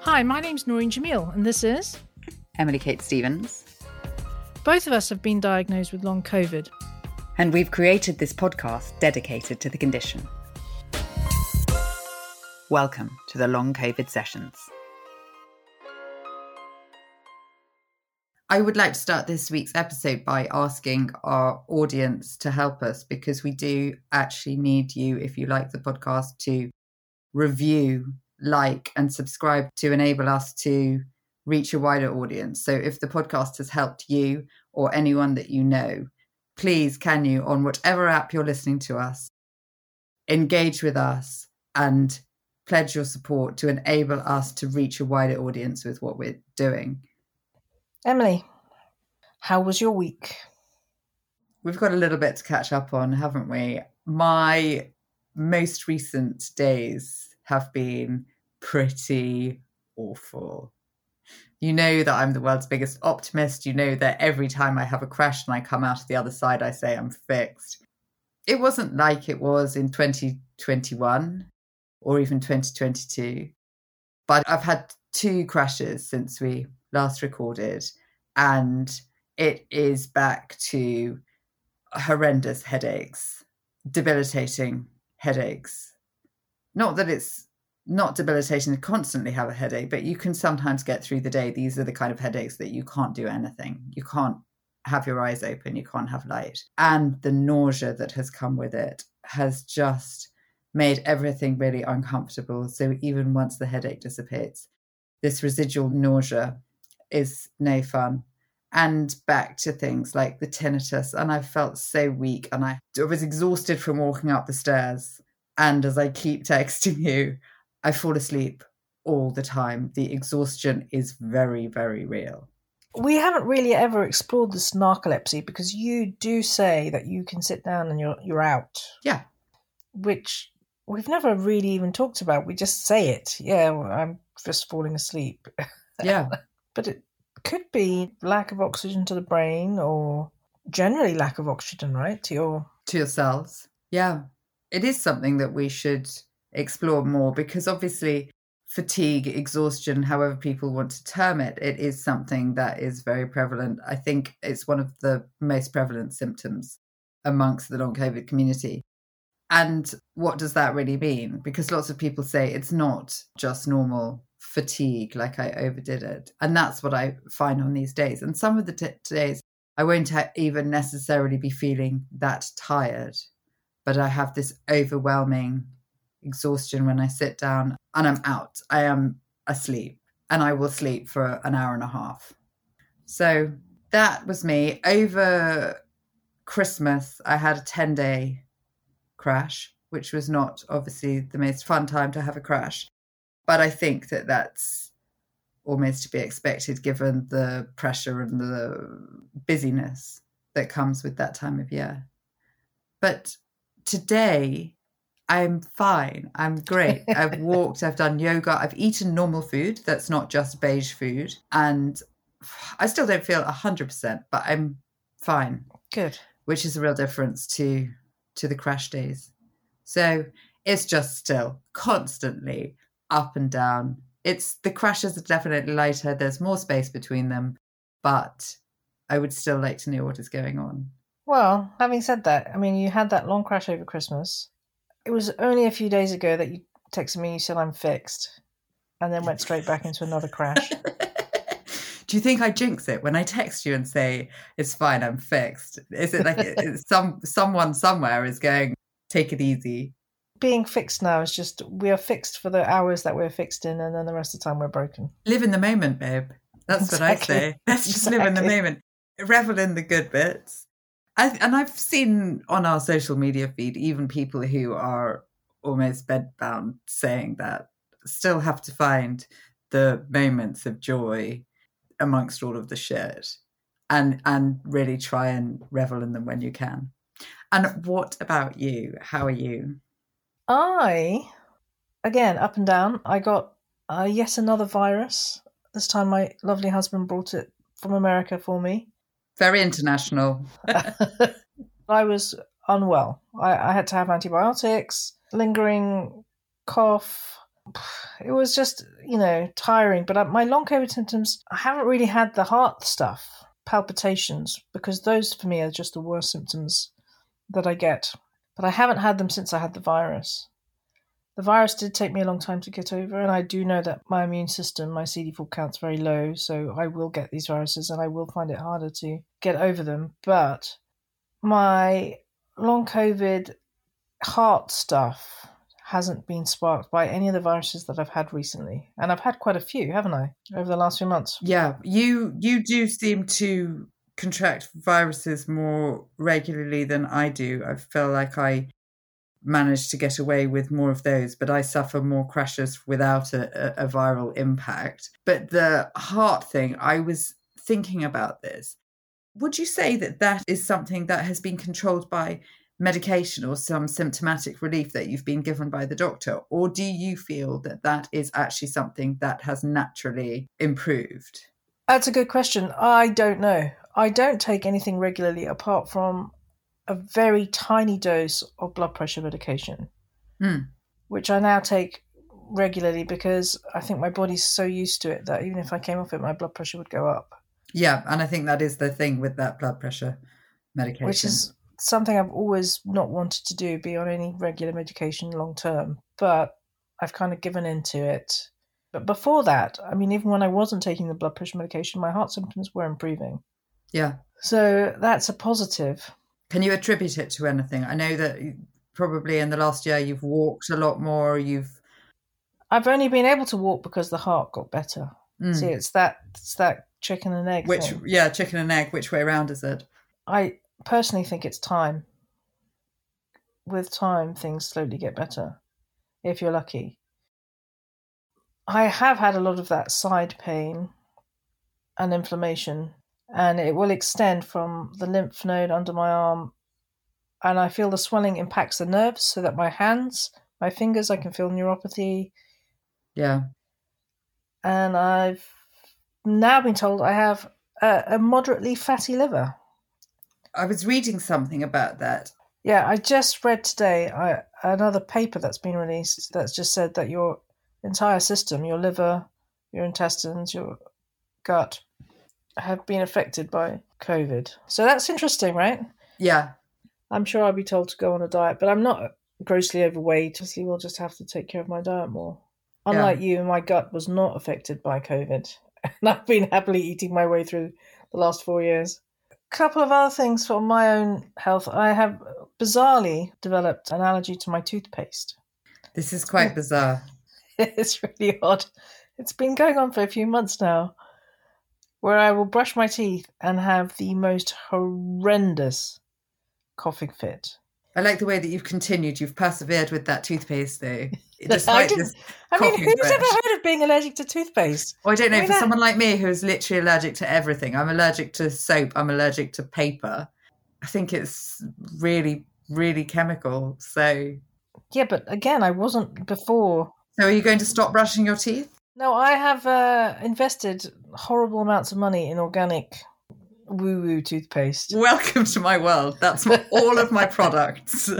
Hi, my name's Noreen Jamil, and this is Emily Kate Stevens. Both of us have been diagnosed with long COVID. And we've created this podcast dedicated to the condition. Welcome to the Long COVID Sessions. I would like to start this week's episode by asking our audience to help us, because we do actually need you, if you like the podcast, to review, like and subscribe to enable us to reach a wider audience. So if the podcast has helped you or anyone that you know, please can you, on whatever app you're listening to us, engage with us and pledge your support to enable us to reach a wider audience with what we're doing. Emily, how was your week? We've got a little bit to catch up on, haven't we? My most recent days have been pretty awful. You know that I'm the world's biggest optimist. You know that every time I have a crash and I come out of the other side, I say I'm fixed. It wasn't like it was in 2021 or even 2022. But I've had 2 crashes since we last recorded, and it is back to horrendous headaches, debilitating headaches. Not that it's not debilitating to constantly have a headache, but you can sometimes get through the day. These are the kind of headaches that you can't do anything. You can't have your eyes open. You can't have light. And the nausea that has come with it has just made everything really uncomfortable. So even once the headache dissipates, this residual nausea is no fun. And back to things like the tinnitus. And I felt so weak, and I was exhausted from walking up the stairs. And as I keep texting you, I fall asleep all the time. The exhaustion is very, very real. We haven't really ever explored this narcolepsy, because you do say that you can sit down and you're out. Yeah. Which we've never really even talked about. We just say it. Yeah, well, I'm just falling asleep. Yeah. But it could be lack of oxygen to the brain, or generally lack of oxygen, right? To your cells. Yeah. It is something that we should explore more, because obviously fatigue, exhaustion, however people want to term it, it is something that is very prevalent. I think it's one of the most prevalent symptoms amongst the long COVID community. And what does that really mean? Because lots of people say it's not just normal fatigue, like I overdid it. And that's what I find on these days. And some of the days I won't even necessarily be feeling that tired, but I have this overwhelming exhaustion when I sit down and I'm out. I am asleep, and I will sleep for an hour and a half. So that was me. Over Christmas, I had a 10-day crash, which was not obviously the most fun time to have a crash. But I think that that's almost to be expected, given the pressure and the busyness that comes with that time of year. But today, I'm fine. I'm great. I've walked, I've done yoga, I've eaten normal food that's not just beige food. And I still don't feel 100%, but I'm fine. Good. Which is a real difference to the crash days. So it's just still constantly up and down. The crashes are definitely lighter. There's more space between them, but I would still like to know what is going on. Well, having said that, I mean, you had that long crash over Christmas. It was only a few days ago that you texted me, you said I'm fixed, and then went straight back into another crash. Do you think I jinx it when I text you and say, it's fine, I'm fixed? Is it like someone somewhere is going, take it easy? Being fixed now is just, we are fixed for the hours that we're fixed in, and then the rest of the time we're broken. Live in the moment, babe. That's exactly. What I say. Let's just live in the moment. Revel in the good bits. And I've seen on our social media feed, even people who are almost bedbound saying that, still have to find the moments of joy amongst all of the shit, and really try and revel in them when you can. And what about you? How are you? Again, up and down. I got yet another virus. This time my lovely husband brought it from America for me. Very international. I was unwell. I had to have antibiotics, lingering cough, it was just, tiring. But my long COVID symptoms, I haven't really had the heart stuff, palpitations, because those for me are just the worst symptoms that I get. But I haven't had them since I had the virus. The virus did take me a long time to get over, and I do know that my immune system, my CD4 count's very low, so I will get these viruses and I will find it harder to get over them. But my long COVID heart stuff hasn't been sparked by any of the viruses that I've had recently. And I've had quite a few, haven't I, over the last few months? Yeah, you do seem to contract viruses more regularly than I do. I feel like I managed to get away with more of those, but I suffer more crashes without a viral impact. But the heart thing, I was thinking about this. Would you say that is something that has been controlled by medication or some symptomatic relief that you've been given by the doctor? Or do you feel that is actually something that has naturally improved? That's a good question. I don't know. I don't take anything regularly apart from a very tiny dose of blood pressure medication, which I now take regularly because I think my body's so used to it that even if I came off it, my blood pressure would go up. Yeah, and I think that is the thing with that blood pressure medication. Which is something I've always not wanted to do, be on any regular medication long term, but I've kind of given into it. But before that, I mean, even when I wasn't taking the blood pressure medication, my heart symptoms were improving. Yeah. So that's a positive. Can you attribute it to anything? I know that probably in the last year you've walked a lot more. I've only been able to walk because the heart got better. See, it's that chicken and egg thing. Yeah, chicken and egg. Which way around is it? I personally think it's time. With time, things slowly get better, if you're lucky. I have had a lot of that side pain and inflammation, and it will extend from the lymph node under my arm, and I feel the swelling impacts the nerves so that my hands, my fingers, I can feel neuropathy. Yeah. And I've now been told I have a moderately fatty liver. I was reading something about that. Yeah, I just read today another paper that's been released that's just said that your entire system, your liver, your intestines, your gut, have been affected by COVID. So that's interesting, right? Yeah. I'm sure I'll be told to go on a diet, but I'm not grossly overweight. Obviously, we'll just have to take care of my diet more. Unlike you, my gut was not affected by COVID, and I've been happily eating my way through the last 4 years. A couple of other things for my own health. I have bizarrely developed an allergy to my toothpaste. This is quite bizarre. It's really odd. It's been going on for a few months now, where I will brush my teeth and have the most horrendous coughing fit. I like the way that you've continued. You've persevered with that toothpaste, though. Who's ever heard of being allergic to toothpaste? Well, I don't know. For someone like me who's literally allergic to everything, I'm allergic to soap, I'm allergic to paper. I think it's really, really chemical. So yeah, but again, I wasn't before. So are you going to stop brushing your teeth? No, I have invested horrible amounts of money in organic woo-woo toothpaste. Welcome to my world. That's what all of my products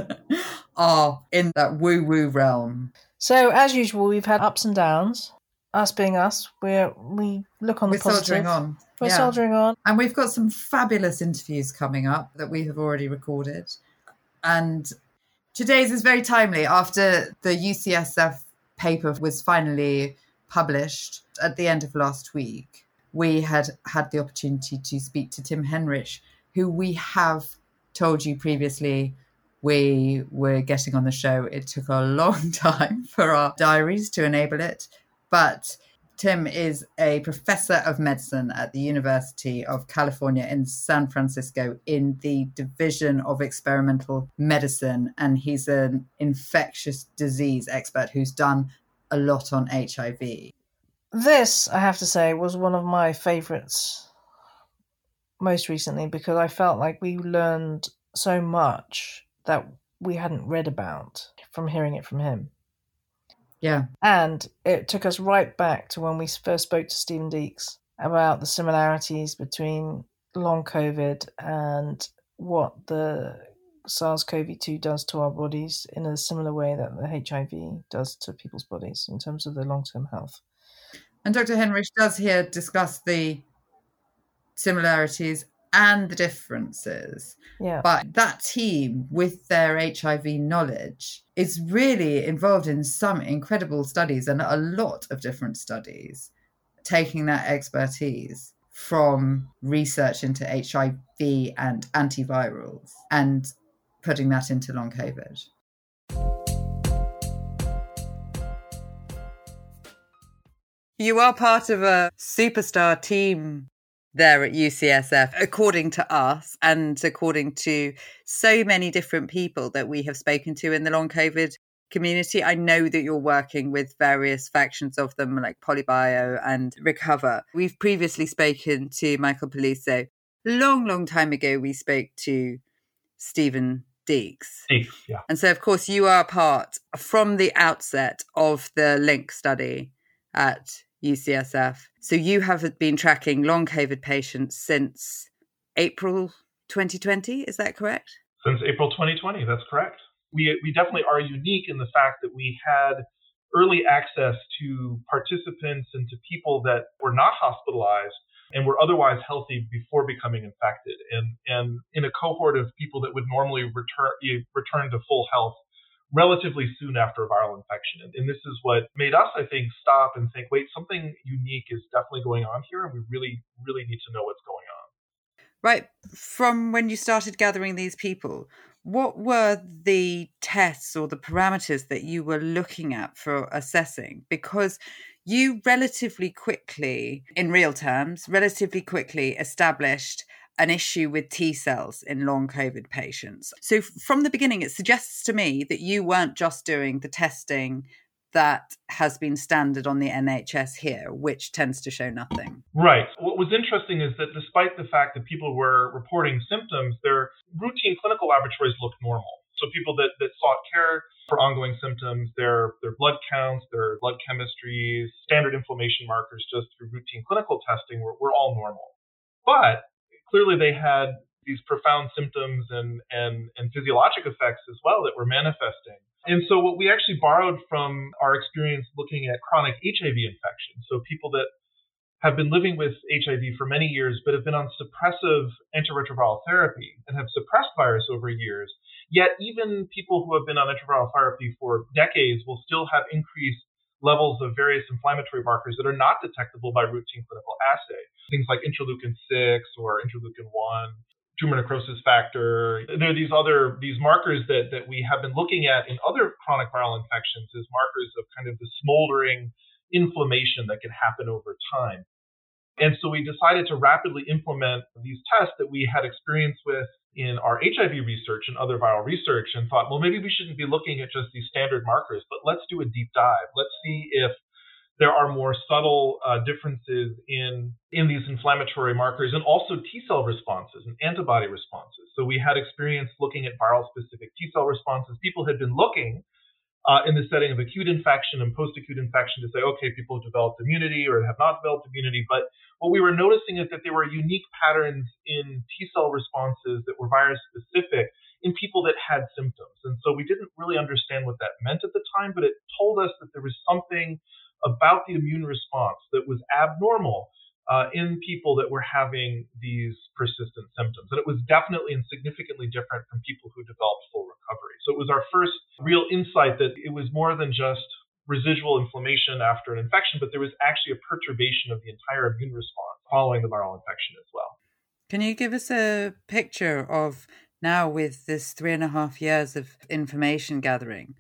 are in that woo-woo realm. So, as usual, we've had ups and downs. Us being us, we look on the positive. Soldiering on. We're soldiering on. And we've got some fabulous interviews coming up that we have already recorded. And today's is very timely after the UCSF paper was finally published at the end of last week. We had the opportunity to speak to Tim Henrich, who we have told you previously we were getting on the show. It took a long time for our diaries to enable it, but Tim is a professor of medicine at the University of California in San Francisco in the Division of Experimental Medicine, and he's an infectious disease expert who's done a lot on HIV. This, I have to say, was one of my favourites most recently because I felt like we learned so much that we hadn't read about from hearing it from him. Yeah. And it took us right back to when we first spoke to Stephen Deeks about the similarities between long COVID and what the SARS-CoV-2 does to our bodies in a similar way that the HIV does to people's bodies in terms of their long-term health. And Dr. Henrich does here discuss the similarities and the differences. Yeah. But that team, with their HIV knowledge, is really involved in some incredible studies and a lot of different studies, taking that expertise from research into HIV and antivirals and putting that into long COVID. You are part of a superstar team there at UCSF, according to us and according to so many different people that we have spoken to in the long COVID community. I know that you're working with various factions of them like Polybio and Recover. We've previously spoken to Michael Peluso. Long time ago, we spoke to Stephen Deeks. Yeah. And so, of course, you are part from the outset of the LINK study at UCSF. So you have been tracking long COVID patients since April 2020. Is that correct? Since April 2020, that's correct. We definitely are unique in the fact that we had early access to participants and to people that were not hospitalized and were otherwise healthy before becoming infected. And in a cohort of people that would normally return to full health relatively soon after a viral infection. And this is what made us, I think, stop and think, wait, something unique is definitely going on here, and we really, really need to know what's going on. Right. From when you started gathering these people, what were the tests or the parameters that you were looking at for assessing? Because you relatively quickly, in real terms, established an issue with T cells in long COVID patients. So from the beginning, it suggests to me that you weren't just doing the testing that has been standard on the NHS here, which tends to show nothing. Right. What was interesting is that despite the fact that people were reporting symptoms, their routine clinical laboratories looked normal. So people that sought care for ongoing symptoms, their blood counts, their blood chemistries, standard inflammation markers just through routine clinical testing were all normal. But clearly they had these profound symptoms and physiologic effects as well that were manifesting. And so what we actually borrowed from our experience looking at chronic HIV infection, so people that have been living with HIV for many years but have been on suppressive antiretroviral therapy and have suppressed virus over years, yet even people who have been on antiretroviral therapy for decades will still have increased levels of various inflammatory markers that are not detectable by routine clinical assay. Things like interleukin-6 or interleukin-1, tumor necrosis factor. There are these markers that we have been looking at in other chronic viral infections as markers of kind of the smoldering inflammation that can happen over time. And so we decided to rapidly implement these tests that we had experience with in our HIV research and other viral research and thought, well, maybe we shouldn't be looking at just these standard markers, but let's do a deep dive. Let's see if there are more subtle differences in these inflammatory markers and also T-cell responses and antibody responses. So we had experience looking at viral-specific T-cell responses. People had been looking in the setting of acute infection and post-acute infection to say, okay, people have developed immunity or have not developed immunity. But what we were noticing is that there were unique patterns in T-cell responses that were virus-specific in people that had symptoms. And so we didn't really understand what that meant at the time, but it told us that there was something about the immune response that was abnormal in people that were having these persistent symptoms. And it was definitely and significantly different from people who developed full recovery. So it was our first real insight that it was more than just residual inflammation after an infection, but there was actually a perturbation of the entire immune response following the viral infection as well. Can you give us a picture of now, with this 3.5 years of information gathering,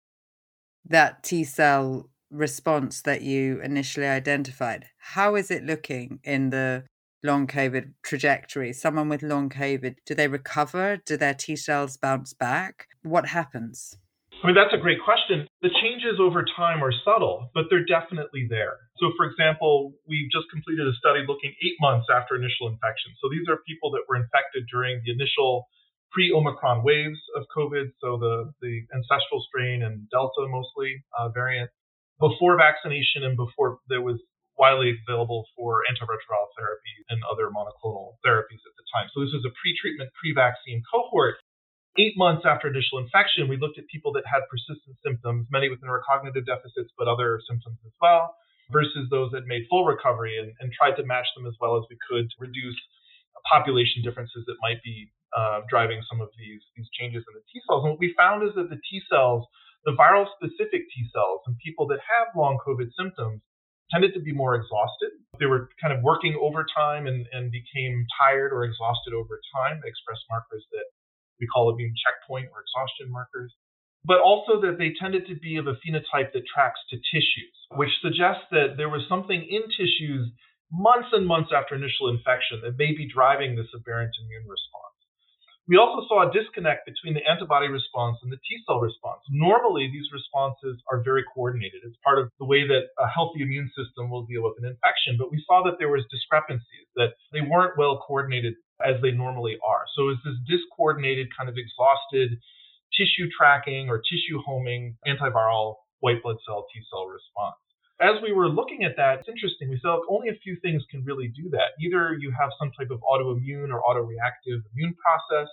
that T-cell response that you initially identified? How is it looking in the long COVID trajectory? Someone with long COVID, do they recover? Do their T cells bounce back? What happens? I mean, that's a great question. The changes over time are subtle, but they're definitely there. So, for example, we've just completed a study looking 8 months after initial infection. So these are people that were infected during the initial pre-Omicron waves of COVID, so the ancestral strain and Delta mostly variant, before vaccination and before there was widely available for antiretroviral therapy and other monoclonal therapies at the time. So this was a pre-treatment, pre-vaccine cohort. 8 months after initial infection, we looked at people that had persistent symptoms, many with neurocognitive deficits, but other symptoms as well, versus those that made full recovery and tried to match them as well as we could to reduce population differences that might be driving some of these changes in the T cells. And what we found is that the T cells, the viral specific T cells in people that have long COVID symptoms tended to be more exhausted. They were kind of working overtime and became tired or exhausted over time. They expressed markers that we call immune checkpoint or exhaustion markers. But also that they tended to be of a phenotype that tracks to tissues, which suggests that there was something in tissues months and months after initial infection that may be driving this aberrant immune response. We also saw a disconnect between the antibody response and the T cell response. Normally, these responses are very coordinated. It's part of the way that a healthy immune system will deal with an infection. But we saw that there was discrepancies, that they weren't well coordinated as they normally are. So it's this discoordinated, kind of exhausted tissue tracking or tissue homing antiviral white blood cell T cell response. As we were looking at that, it's interesting. We saw only a few things can really do that. Either you have some type of autoimmune or autoreactive immune process,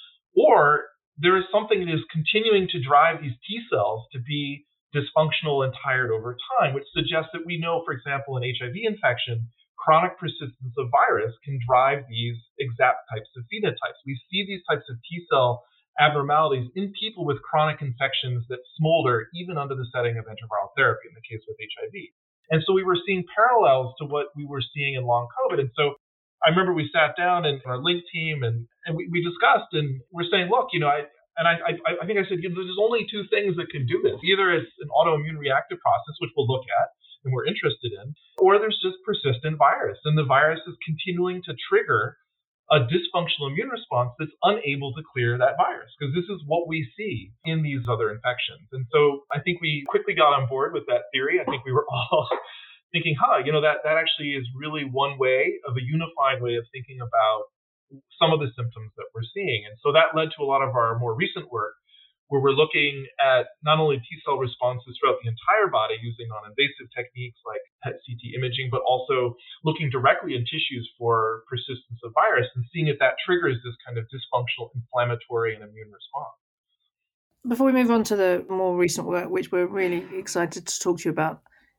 or there is something that is continuing to drive these T cells to be dysfunctional and tired over time, which suggests that we know, for example, in HIV infection, chronic persistence of virus can drive these exact types of phenotypes. We see these types of T cell abnormalities in people with chronic infections that smolder even under the setting of antiviral therapy, in the case with HIV. And so we were seeing parallels to what we were seeing in long COVID. And so I remember we sat down in our link team and we discussed, and we're saying, look, I think I said, there's only two things that can do this. Either it's an autoimmune reactive process, which we'll look at and we're interested in, or there's just persistent virus. And the virus is continuing to trigger a dysfunctional immune response that's unable to clear that virus, because this is what we see in these other infections. And so I think we quickly got on board with that theory. I think we were all thinking, that actually is really one way of a unified way of thinking about some of the symptoms that we're seeing. And so that led to a lot of our more recent work, where we're looking at not only T cell responses throughout the entire body using non-invasive techniques like PET-CT imaging, but also looking directly in tissues for persistence of virus and seeing if that triggers this kind of dysfunctional inflammatory and immune response. Before we move on to the more recent work, which we're really excited to talk to you about,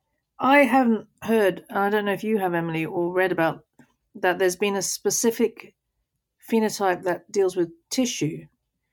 I haven't heard, and I don't know if you have, Emily, or read about that there's been a specific phenotype that deals with tissue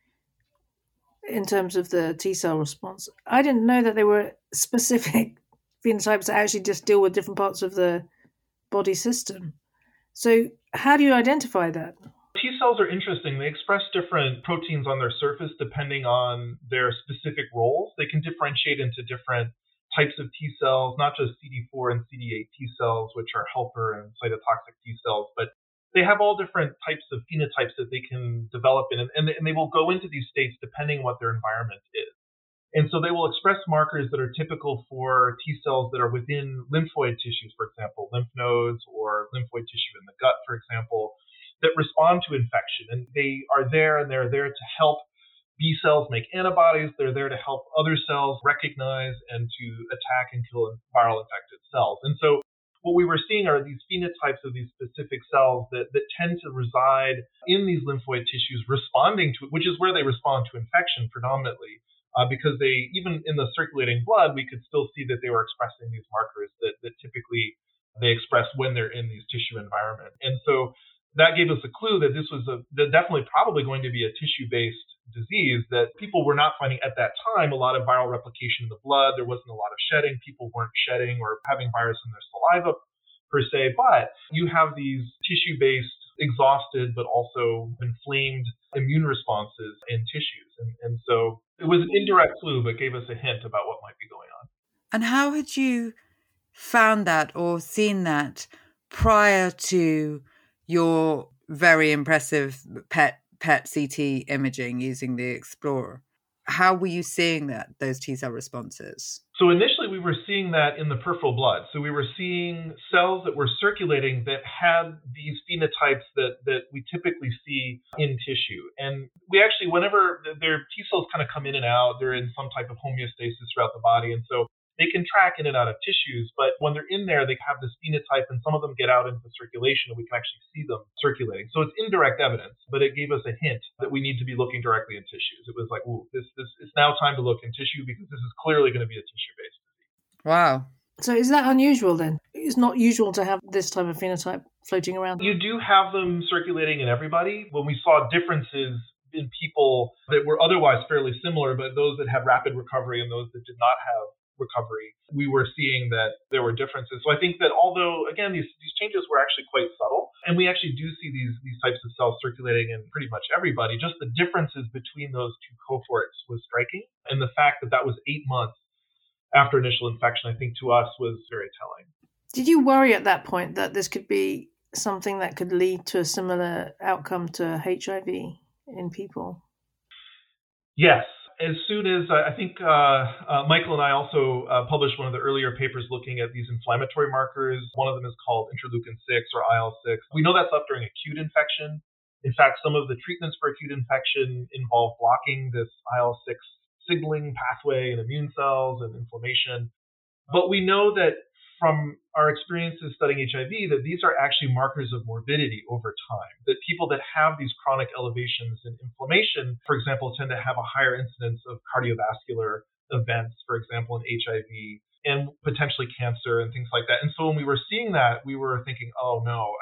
in terms of the T cell response. I didn't know that there were specific phenotypes that actually just deal with different parts of the body system. So how do you identify that? T cells are interesting. They express different proteins on their surface depending on their specific roles. They can differentiate into different types of T cells, not just CD4 and CD8 T cells, which are helper and cytotoxic T cells, but they have all different types of phenotypes that they can develop in, and they will go into these states depending on what their environment is. And so they will express markers that are typical for T cells that are within lymphoid tissues, for example, lymph nodes or lymphoid tissue in the gut, for example, that respond to infection. And they are there, and they're there to help B cells make antibodies. They're there to help other cells recognize and to attack and kill viral infected cells. And so what we were seeing are these phenotypes of these specific cells that tend to reside in these lymphoid tissues responding to it, which is where they respond to infection predominantly, because they, even in the circulating blood, we could still see that they were expressing these markers that typically they express when they're in these tissue environment. And so that gave us a clue that this was definitely probably going to be a tissue-based disease, that people were not finding at that time a lot of viral replication in the blood. There wasn't a lot of shedding. People weren't shedding or having virus in their saliva per se, but you have these tissue-based, exhausted, but also inflamed immune responses in tissues. And so it was an indirect clue, but gave us a hint about what might be going on. And how had you found that or seen that prior to your very impressive PET-CT imaging using the Explorer? How were you seeing those T cell responses? So initially we were seeing that in the peripheral blood. So we were seeing cells that were circulating that had these phenotypes that we typically see in tissue. And we actually, whenever their T cells kind of come in and out, they're in some type of homeostasis throughout the body. And so they can track in and out of tissues, but when they're in there, they have this phenotype, and some of them get out into circulation, and we can actually see them circulating. So it's indirect evidence, but it gave us a hint that we need to be looking directly in tissues. It was like, ooh, this it's now time to look in tissue because this is clearly going to be a tissue-based disease. Wow. So is that unusual then? It's not usual to have this type of phenotype floating around? You do have them circulating in everybody. When we saw differences in people that were otherwise fairly similar, but those that had rapid recovery and those that did not have recovery, we were seeing that there were differences. So I think that although, again, these changes were actually quite subtle, and we actually do see these types of cells circulating in pretty much everybody, just the differences between those two cohorts was striking. And the fact that that was 8 months after initial infection, I think to us was very telling. Did you worry at that point that this could be something that could lead to a similar outcome to HIV in people? Yes. As soon as I think Michael and I also published one of the earlier papers looking at these inflammatory markers. One of them is called interleukin-6 or IL-6. We know that's up during acute infection. In fact, some of the treatments for acute infection involve blocking this IL-6 signaling pathway in immune cells and inflammation. But we know that from our experiences studying HIV that these are actually markers of morbidity over time, that people that have these chronic elevations in inflammation, for example, tend to have a higher incidence of cardiovascular events, for example, in HIV, and potentially cancer and things like that. And so when we were seeing that, we were thinking, oh no,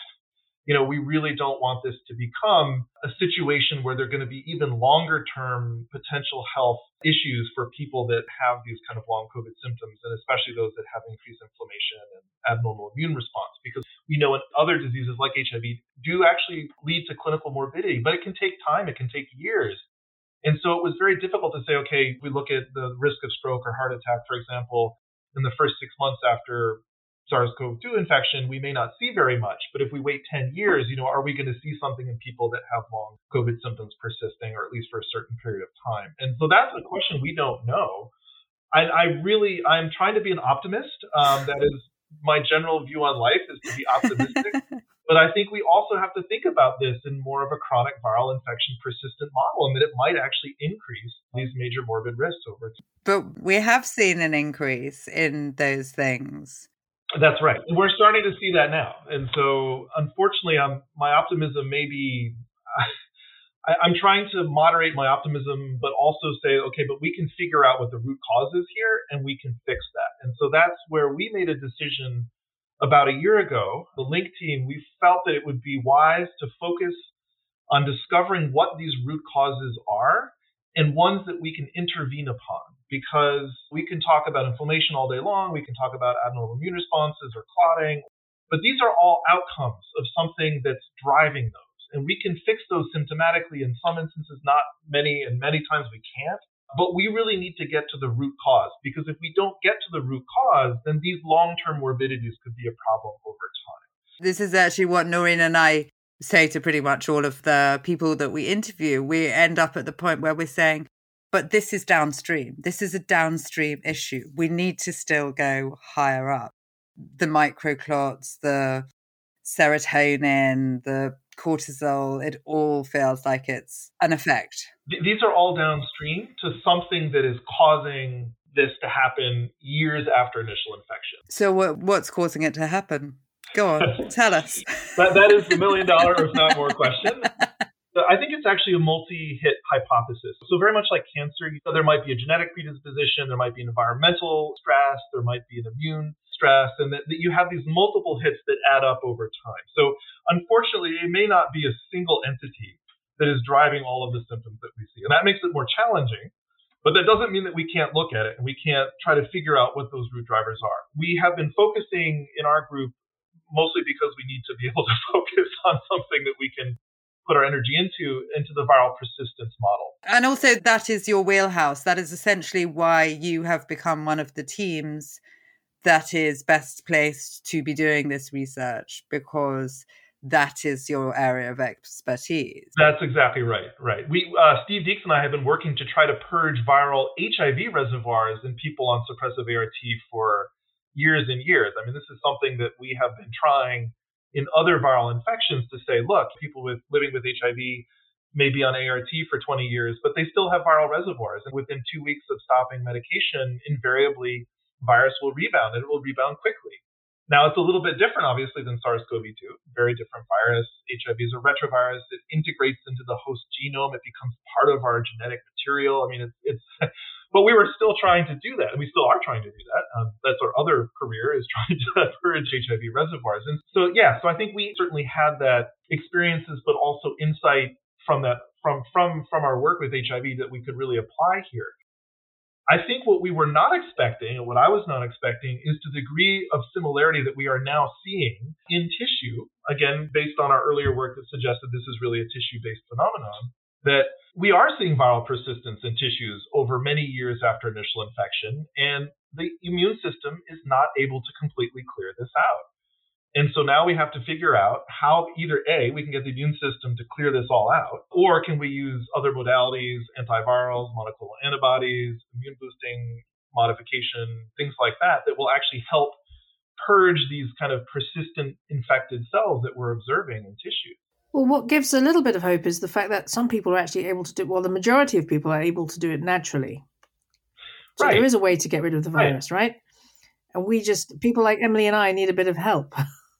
we really don't want this to become a situation where there are going to be even longer term potential health issues for people that have these kind of long COVID symptoms, and especially those that have increased inflammation and abnormal immune response, because we know in other diseases like HIV do actually lead to clinical morbidity, but it can take time, it can take years. And so it was very difficult to say, okay, we look at the risk of stroke or heart attack, for example, in the first 6 months after SARS-CoV-2 infection, we may not see very much. But if we wait 10 years, are we going to see something in people that have long COVID symptoms persisting, or at least for a certain period of time? And so that's a question we don't know. I'm trying to be an optimist. That is my general view on life, is to be optimistic. But I think we also have to think about this in more of a chronic viral infection persistent model, and that it might actually increase these major morbid risks over time. But we have seen an increase in those things. That's right. We're starting to see that now. And so, unfortunately, my optimism may be, I'm trying to moderate my optimism, but also say, okay, but we can figure out what the root cause is here and we can fix that. And so that's where we made a decision about a year ago. The Link team, we felt that it would be wise to focus on discovering what these root causes are and ones that we can intervene upon. Because we can talk about inflammation all day long, we can talk about abnormal immune responses or clotting, but these are all outcomes of something that's driving those. And we can fix those symptomatically in some instances, not many, and many times we can't. But we really need to get to the root cause, because if we don't get to the root cause, then these long-term morbidities could be a problem over time. This is actually what Noreen and I say to pretty much all of the people that we interview. We end up at the point where we're saying, but this is downstream. This is a downstream issue. We need to still go higher up. The microclots, the serotonin, the cortisol, it all feels like it's an effect. These are all downstream to something that is causing this to happen years after initial infection. So what's causing it to happen? Go on, tell us. That is the $1 million, if not more, question. I think it's actually a multi-hit hypothesis. So very much like cancer, there might be a genetic predisposition, there might be an environmental stress, there might be an immune stress, and that you have these multiple hits that add up over time. So unfortunately, it may not be a single entity that is driving all of the symptoms that we see. And that makes it more challenging, but that doesn't mean that we can't look at it and we can't try to figure out what those root drivers are. We have been focusing in our group mostly because we need to be able to focus on something that we can put our energy into the viral persistence model. And also that is your wheelhouse. That is essentially why you have become one of the teams that is best placed to be doing this research, because that is your area of expertise. That's exactly right. Right. Steve Deeks and I have been working to try to purge viral HIV reservoirs in people on suppressive ART for years and years. I mean, this is something that we have been trying in other viral infections to say, look, people living with HIV may be on ART for 20 years, but they still have viral reservoirs. And within 2 weeks of stopping medication, invariably virus will rebound, and it will rebound quickly. Now, it's a little bit different, obviously, than SARS-CoV-2. Very different virus. HIV is a retrovirus. It integrates into the host genome. It becomes part of our genetic material. I mean, it's but we were still trying to do that, and we still are trying to do that. That's our other career, is trying to purge HIV reservoirs. And so, yeah, so I think we certainly had that experiences, but also insight from that, from our work with HIV that we could really apply here. I think what we were not expecting, and what I was not expecting, is the degree of similarity that we are now seeing in tissue, again, based on our earlier work that suggested this is really a tissue-based phenomenon, that we are seeing viral persistence in tissues over many years after initial infection, and the immune system is not able to completely clear this out. And so now we have to figure out how either A, we can get the immune system to clear this all out, or can we use other modalities, antivirals, monoclonal antibodies, immune boosting modification, things like that, that will actually help purge these kind of persistent infected cells that we're observing in tissue. Well, what gives a little bit of hope is the fact that some people are actually able to do, well, the majority of people are able to do it naturally. So Right. There is a way to get rid of the virus, right? And people like Emily and I need a bit of help.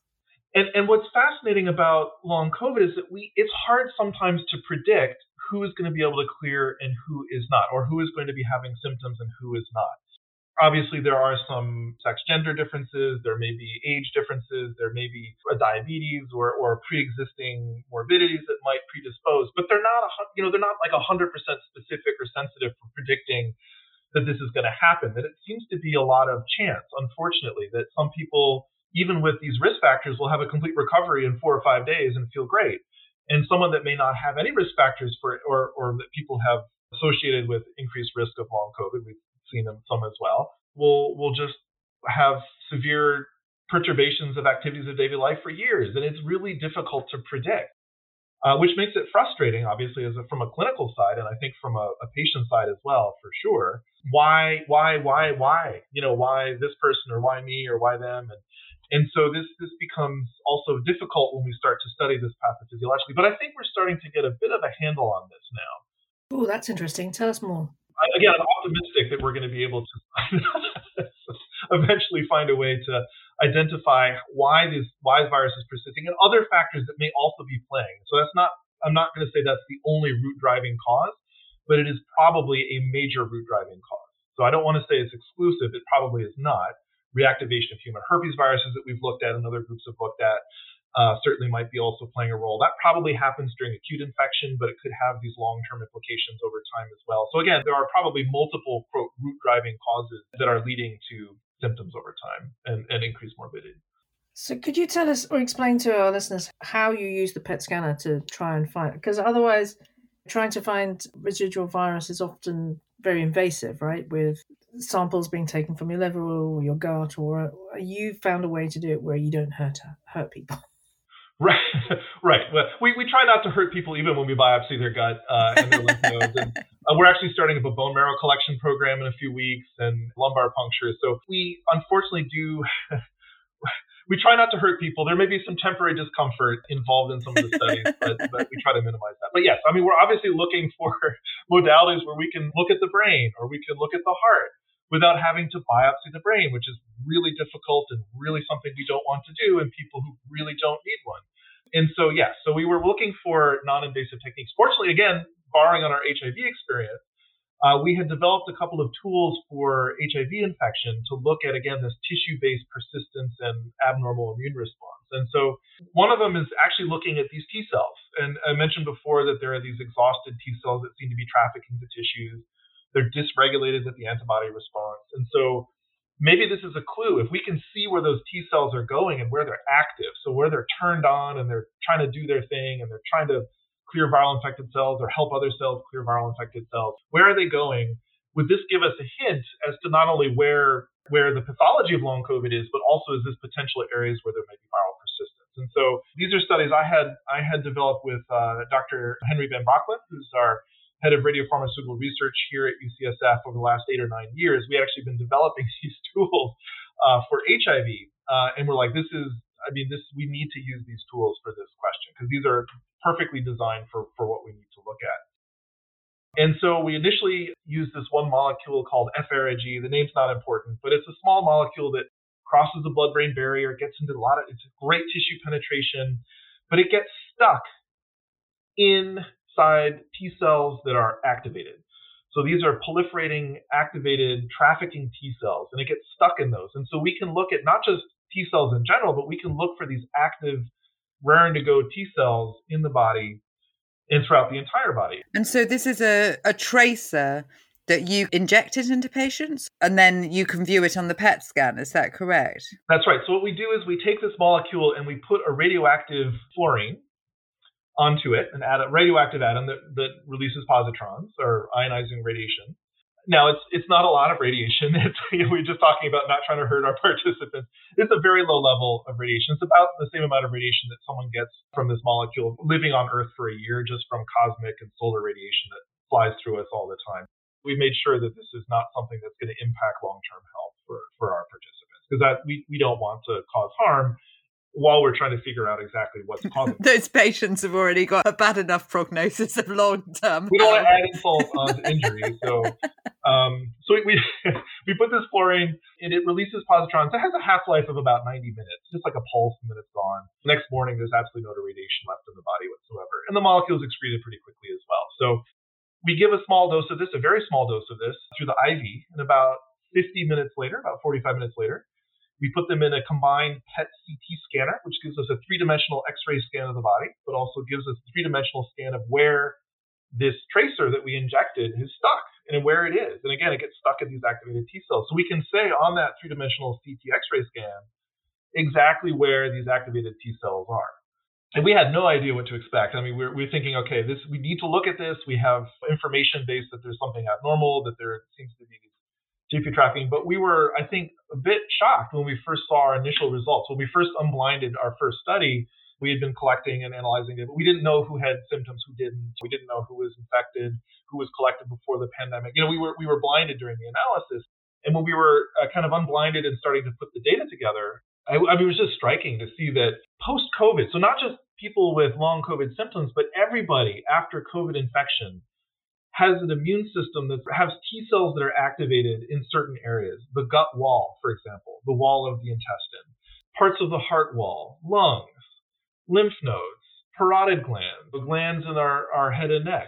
And what's fascinating about long COVID is that it's hard sometimes to predict who is going to be able to clear and who is not, or who is going to be having symptoms and who is not. Obviously, there are some sex-gender differences. There may be age differences. There may be diabetes or pre-existing morbidities that might predispose, but they're not like 100% specific or sensitive for predicting that this is going to happen. That it seems to be a lot of chance, unfortunately, that some people, even with these risk factors, will have a complete recovery in 4 or 5 days and feel great. And someone that may not have any risk factors for, or that people have associated with increased risk of long COVID, we've seen them some as well, will just have severe perturbations of activities of daily life for years. And it's really difficult to predict, which makes it frustrating, obviously, from a clinical side, and I think from a patient side as well, for sure. Why? Why this person, or why me, or why them? And so this becomes also difficult when we start to study this pathophysiologically. But I think we're starting to get a bit of a handle on this now. Oh, that's interesting. Tell us more. Again, I'm optimistic that we're going to be able to eventually find a way to identify why this virus is persisting and other factors that may also be playing. So I'm not going to say that's the only root driving cause, but it is probably a major root driving cause. So I don't want to say it's exclusive. It probably is not. Reactivation of human herpes viruses that we've looked at and other groups have looked at certainly might be also playing a role. That probably happens during acute infection, but it could have these long-term implications over time as well. So again, there are probably multiple, quote, root-driving causes that are leading to symptoms over time and increased morbidity. So could you tell us or explain to our listeners how you use the PET scanner to try and find, because otherwise trying to find residual virus is often very invasive, right? With samples being taken from your liver or your gut, or you found a way to do it where you don't hurt people. Right. Well, we try not to hurt people even when we biopsy their gut and their lymph nodes. And we're actually starting up a bone marrow collection program in a few weeks and lumbar puncture. So we unfortunately we try not to hurt people. There may be some temporary discomfort involved in some of the studies, but we try to minimize that. But yes, I mean, we're obviously looking for modalities where we can look at the brain or we can look at the heart without having to biopsy the brain, which is really difficult and really something we don't want to do in people who really don't need one. And so, yes, so we were looking for non-invasive techniques. Fortunately, again, borrowing on our HIV experience, we had developed a couple of tools for HIV infection to look at, again, this tissue-based persistence and abnormal immune response. And so one of them is actually looking at these T cells. And I mentioned before that there are these exhausted T cells that seem to be trafficking to tissues. They're dysregulated at the antibody response. And so maybe this is a clue. If we can see where those T cells are going and where they're active, so where they're turned on and they're trying to do their thing and they're trying to clear viral infected cells or help other cells clear viral infected cells, where are they going? Would this give us a hint as to not only where the pathology of long COVID is, but also is this potential areas where there may be viral persistence? And so these are studies I had developed with Dr. Henry Van Bachlen, who's our head of radiopharmaceutical research here at UCSF over the last 8 or 9 years. We had actually been developing these tools for HIV, and we're like, we need to use these tools for this question because these are perfectly designed for what we need to look at. And so we initially used this one molecule called FRAG. The name's not important, but it's a small molecule that crosses the blood-brain barrier. It gets into it's a great tissue penetration, but it gets stuck inside T cells that are activated. So these are proliferating, activated, trafficking T cells, and it gets stuck in those. And so we can look at not just T cells in general, but we can look for these active, raring to go T cells in the body and throughout the entire body. And so this is a tracer that you injected into patients, and then you can view it on the PET scan. Is that correct? That's right. So what we do is we take this molecule and we put a radioactive fluorine onto it, and add a radioactive atom that releases positrons or ionizing radiation. Now, it's not a lot of radiation. We're just talking about not trying to hurt our participants. It's a very low level of radiation. It's about the same amount of radiation that someone gets from this molecule living on Earth for a year, just from cosmic and solar radiation that flies through us all the time. We made sure that this is not something that's going to impact long-term health for our participants, because we don't want to cause harm while we're trying to figure out exactly what's causing it. Those patients have already got a bad enough prognosis of long-term We don't want to add insult onto injury. So we put this fluorine, and it releases positrons. It has a half-life of about 90 minutes, just like a pulse, and then it's gone. The next morning, there's absolutely no radiation left in the body whatsoever. And the molecule is excreted pretty quickly as well. So we give a small dose of this, a very small dose of this, through the IV. And about 50 minutes later, about 45 minutes later, we put them in a combined PET-CT scanner, which gives us a three-dimensional X-ray scan of the body, but also gives us a three-dimensional scan of where this tracer that we injected is stuck and where it is. And again, it gets stuck in these activated T cells. So we can say on that three-dimensional CT X-ray scan exactly where these activated T cells are. And we had no idea what to expect. I mean, we're thinking, okay, we need to look at this. We have information based that there's something abnormal, that there seems to be GP trafficking, but we were, I think, a bit shocked when we first saw our initial results. When we first unblinded our first study, we had been collecting and analyzing it, but we didn't know who had symptoms, who didn't. We didn't know who was infected, who was collected before the pandemic. We were blinded during the analysis, and when we were kind of unblinded and starting to put the data together, I mean, it was just striking to see that post-COVID, so not just people with long COVID symptoms, but everybody after COVID infection has an immune system that has T cells that are activated in certain areas. The gut wall, for example, the wall of the intestine, parts of the heart wall, lungs, lymph nodes, parotid glands, the glands in our head and neck,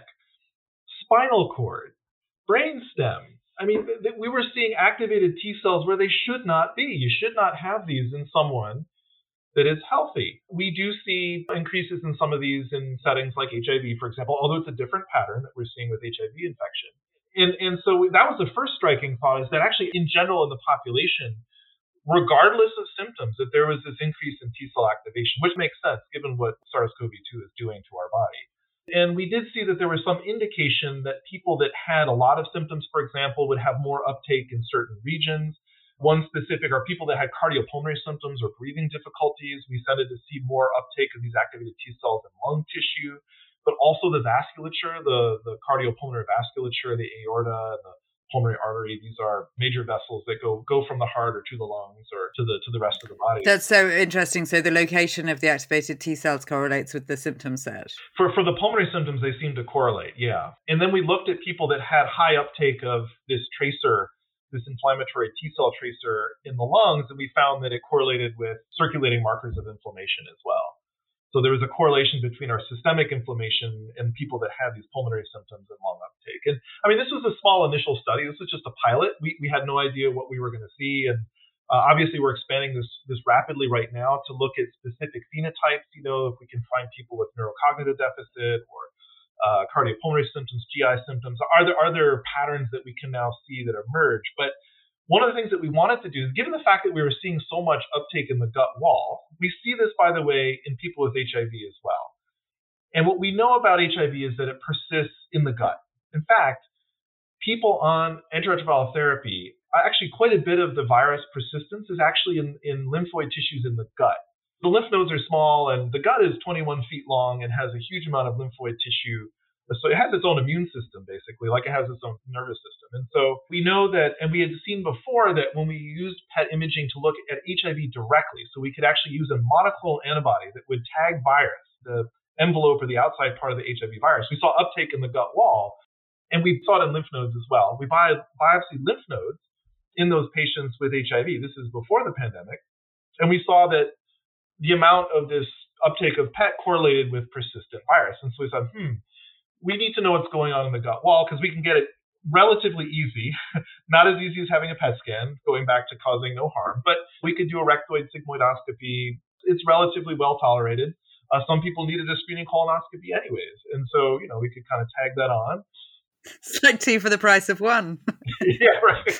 spinal cord, brain stem. I mean, we were seeing activated T cells where they should not be. You should not have these in someone that is healthy. We do see increases in some of these in settings like HIV, for example, although it's a different pattern that we're seeing with HIV infection. And so that was the first striking thought, is that actually in general in the population, regardless of symptoms, that there was this increase in T cell activation, which makes sense given what SARS-CoV-2 is doing to our body. And we did see that there was some indication that people that had a lot of symptoms, for example, would have more uptake in certain regions. One specific are people that had cardiopulmonary symptoms or breathing difficulties. We tended to see more uptake of these activated T cells in lung tissue, but also the vasculature, the cardiopulmonary vasculature, the aorta, the pulmonary artery. These are major vessels that go from the heart or to the lungs or to the rest of the body. That's so interesting. So the location of the activated T cells correlates with the symptom set. For the pulmonary symptoms, they seem to correlate, yeah. And then we looked at people that had high uptake of this tracer, this inflammatory T cell tracer in the lungs, and we found that it correlated with circulating markers of inflammation as well. So there was a correlation between our systemic inflammation and people that had these pulmonary symptoms and lung uptake. And I mean, this was a small initial study. This was just a pilot. We had no idea what we were going to see. And obviously, we're expanding this rapidly right now to look at specific phenotypes, if we can find people with neurocognitive deficit or cardiopulmonary symptoms, GI symptoms. Are there patterns that we can now see that emerge? But one of the things that we wanted to do is, given the fact that we were seeing so much uptake in the gut wall, we see this, by the way, in people with HIV as well. And what we know about HIV is that it persists in the gut. In fact, people on antiretroviral therapy, actually quite a bit of the virus persistence is actually in lymphoid tissues in the gut. The lymph nodes are small, and the gut is 21 feet long and has a huge amount of lymphoid tissue. So it has its own immune system, basically, like it has its own nervous system. And so we know that, and we had seen before that when we used PET imaging to look at HIV directly, so we could actually use a monoclonal antibody that would tag virus, the envelope or the outside part of the HIV virus, we saw uptake in the gut wall. And we saw it in lymph nodes as well. We biopsied lymph nodes in those patients with HIV. This is before the pandemic. And we saw that the amount of this uptake of PET correlated with persistent virus. And so we said, we need to know what's going on in the gut wall because we can get it relatively easy, not as easy as having a PET scan, going back to causing no harm, but we could do a rectoid sigmoidoscopy. It's relatively well tolerated. Some people needed a screening colonoscopy anyways. And so, we could kind of tag that on. It's like 2 for the price of 1. Yeah, right.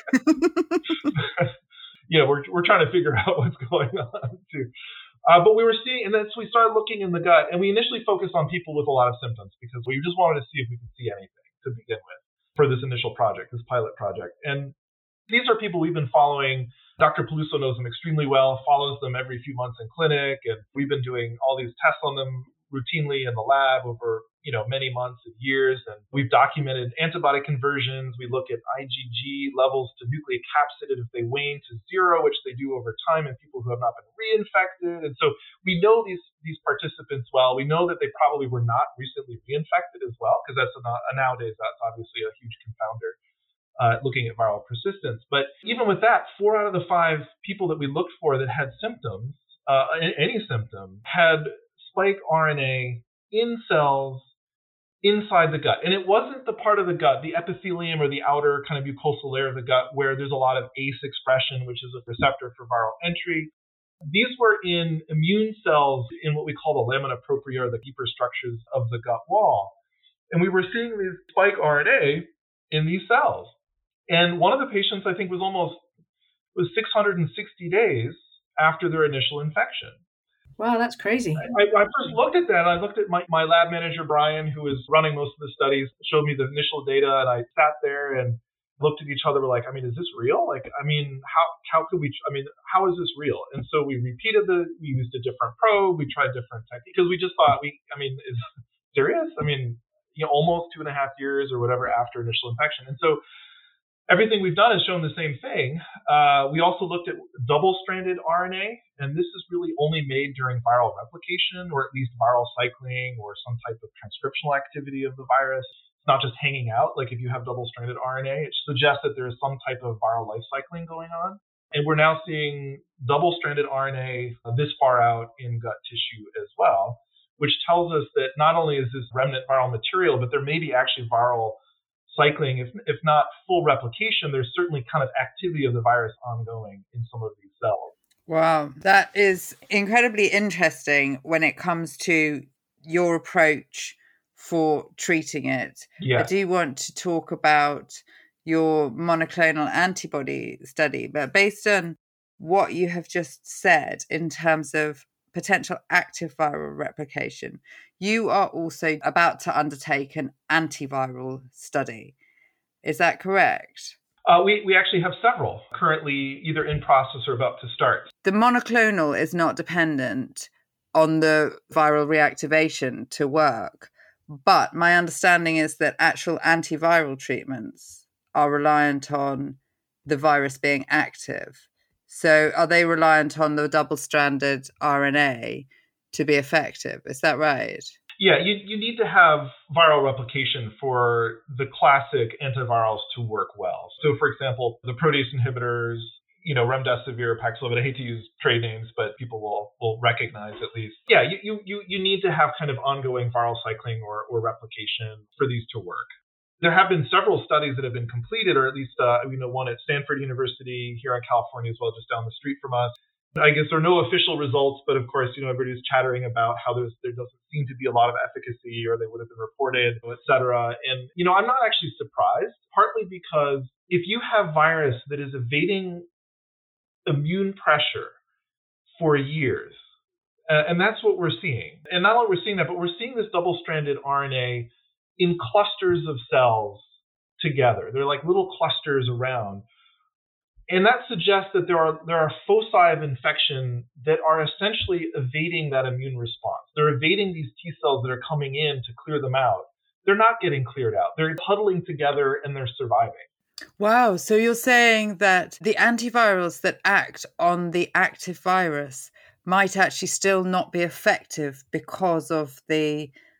We're trying to figure out what's going on too. But we were seeing, and then so we started looking in the gut, and we initially focused on people with a lot of symptoms because we just wanted to see if we could see anything to begin with for this initial project, this pilot project. And these are people we've been following. Dr. Peluso knows them extremely well, follows them every few months in clinic, and we've been doing all these tests on them routinely in the lab over many months and years, and we've documented antibody conversions. We look at IgG levels to nucleocapsid if they wane to 0, which they do over time in people who have not been reinfected. And so we know these participants well. We know that they probably were not recently reinfected as well, because nowadays that's obviously a huge confounder looking at viral persistence. But even with that, 4 out of the 5 people that we looked for that had symptoms, any symptom, had spike RNA in cells inside the gut. And it wasn't the part of the gut, the epithelium or the outer kind of mucosal layer of the gut where there's a lot of ACE expression, which is a receptor for viral entry. These were in immune cells in what we call the lamina propria, or the deeper structures of the gut wall. And we were seeing these spike RNA in these cells. And one of the patients, I think, was 660 days after their initial infection. Wow, that's crazy. I first looked at that. I looked at my lab manager, Brian, who was running most of the studies, showed me the initial data, and I sat there and looked at each other. We're like, is this real? How could we, how is this real? And so we we used a different probe. We tried different techniques because we just thought, is it serious? Almost 2.5 years or whatever after initial infection. And so everything we've done has shown the same thing. We also looked at double-stranded RNA, and this is really only made during viral replication, or at least viral cycling, or some type of transcriptional activity of the virus. It's not just hanging out. Like if you have double-stranded RNA, it suggests that there is some type of viral life cycling going on. And we're now seeing double-stranded RNA this far out in gut tissue as well, which tells us that not only is this remnant viral material, but there may be actually viral cycling, if not full replication, there's certainly kind of activity of the virus ongoing in some of these cells. Wow, that is incredibly interesting when it comes to your approach for treating it. Yeah. I do want to talk about your monoclonal antibody study, but based on what you have just said in terms of potential active viral replication, you are also about to undertake an antiviral study. Is that correct? We actually have several currently either in process or about to start. The monoclonal is not dependent on the viral reactivation to work, but my understanding is that actual antiviral treatments are reliant on the virus being active. So are they reliant on the double-stranded RNA to be effective? Is that right? Yeah, you need to have viral replication for the classic antivirals to work well. So, for example, the protease inhibitors, remdesivir, Paxlovid, I hate to use trade names, but people will recognize at least. Yeah, you need to have kind of ongoing viral cycling or replication for these to work. There have been several studies that have been completed, or at least one at Stanford University here in California as well, just down the street from us. I guess there are no official results, but of course, everybody's chattering about how there doesn't seem to be a lot of efficacy, or they would have been reported, et cetera. And, I'm not actually surprised, partly because if you have virus that is evading immune pressure for years, and that's what we're seeing. And not only we're seeing that, but we're seeing this double-stranded RNA in clusters of cells together. They're like little clusters around. And that suggests that there are foci of infection that are essentially evading that immune response. They're evading these T cells that are coming in to clear them out. They're not getting cleared out. They're huddling together and they're surviving. Wow. So you're saying that the antivirals that act on the active virus might actually still not be effective because of the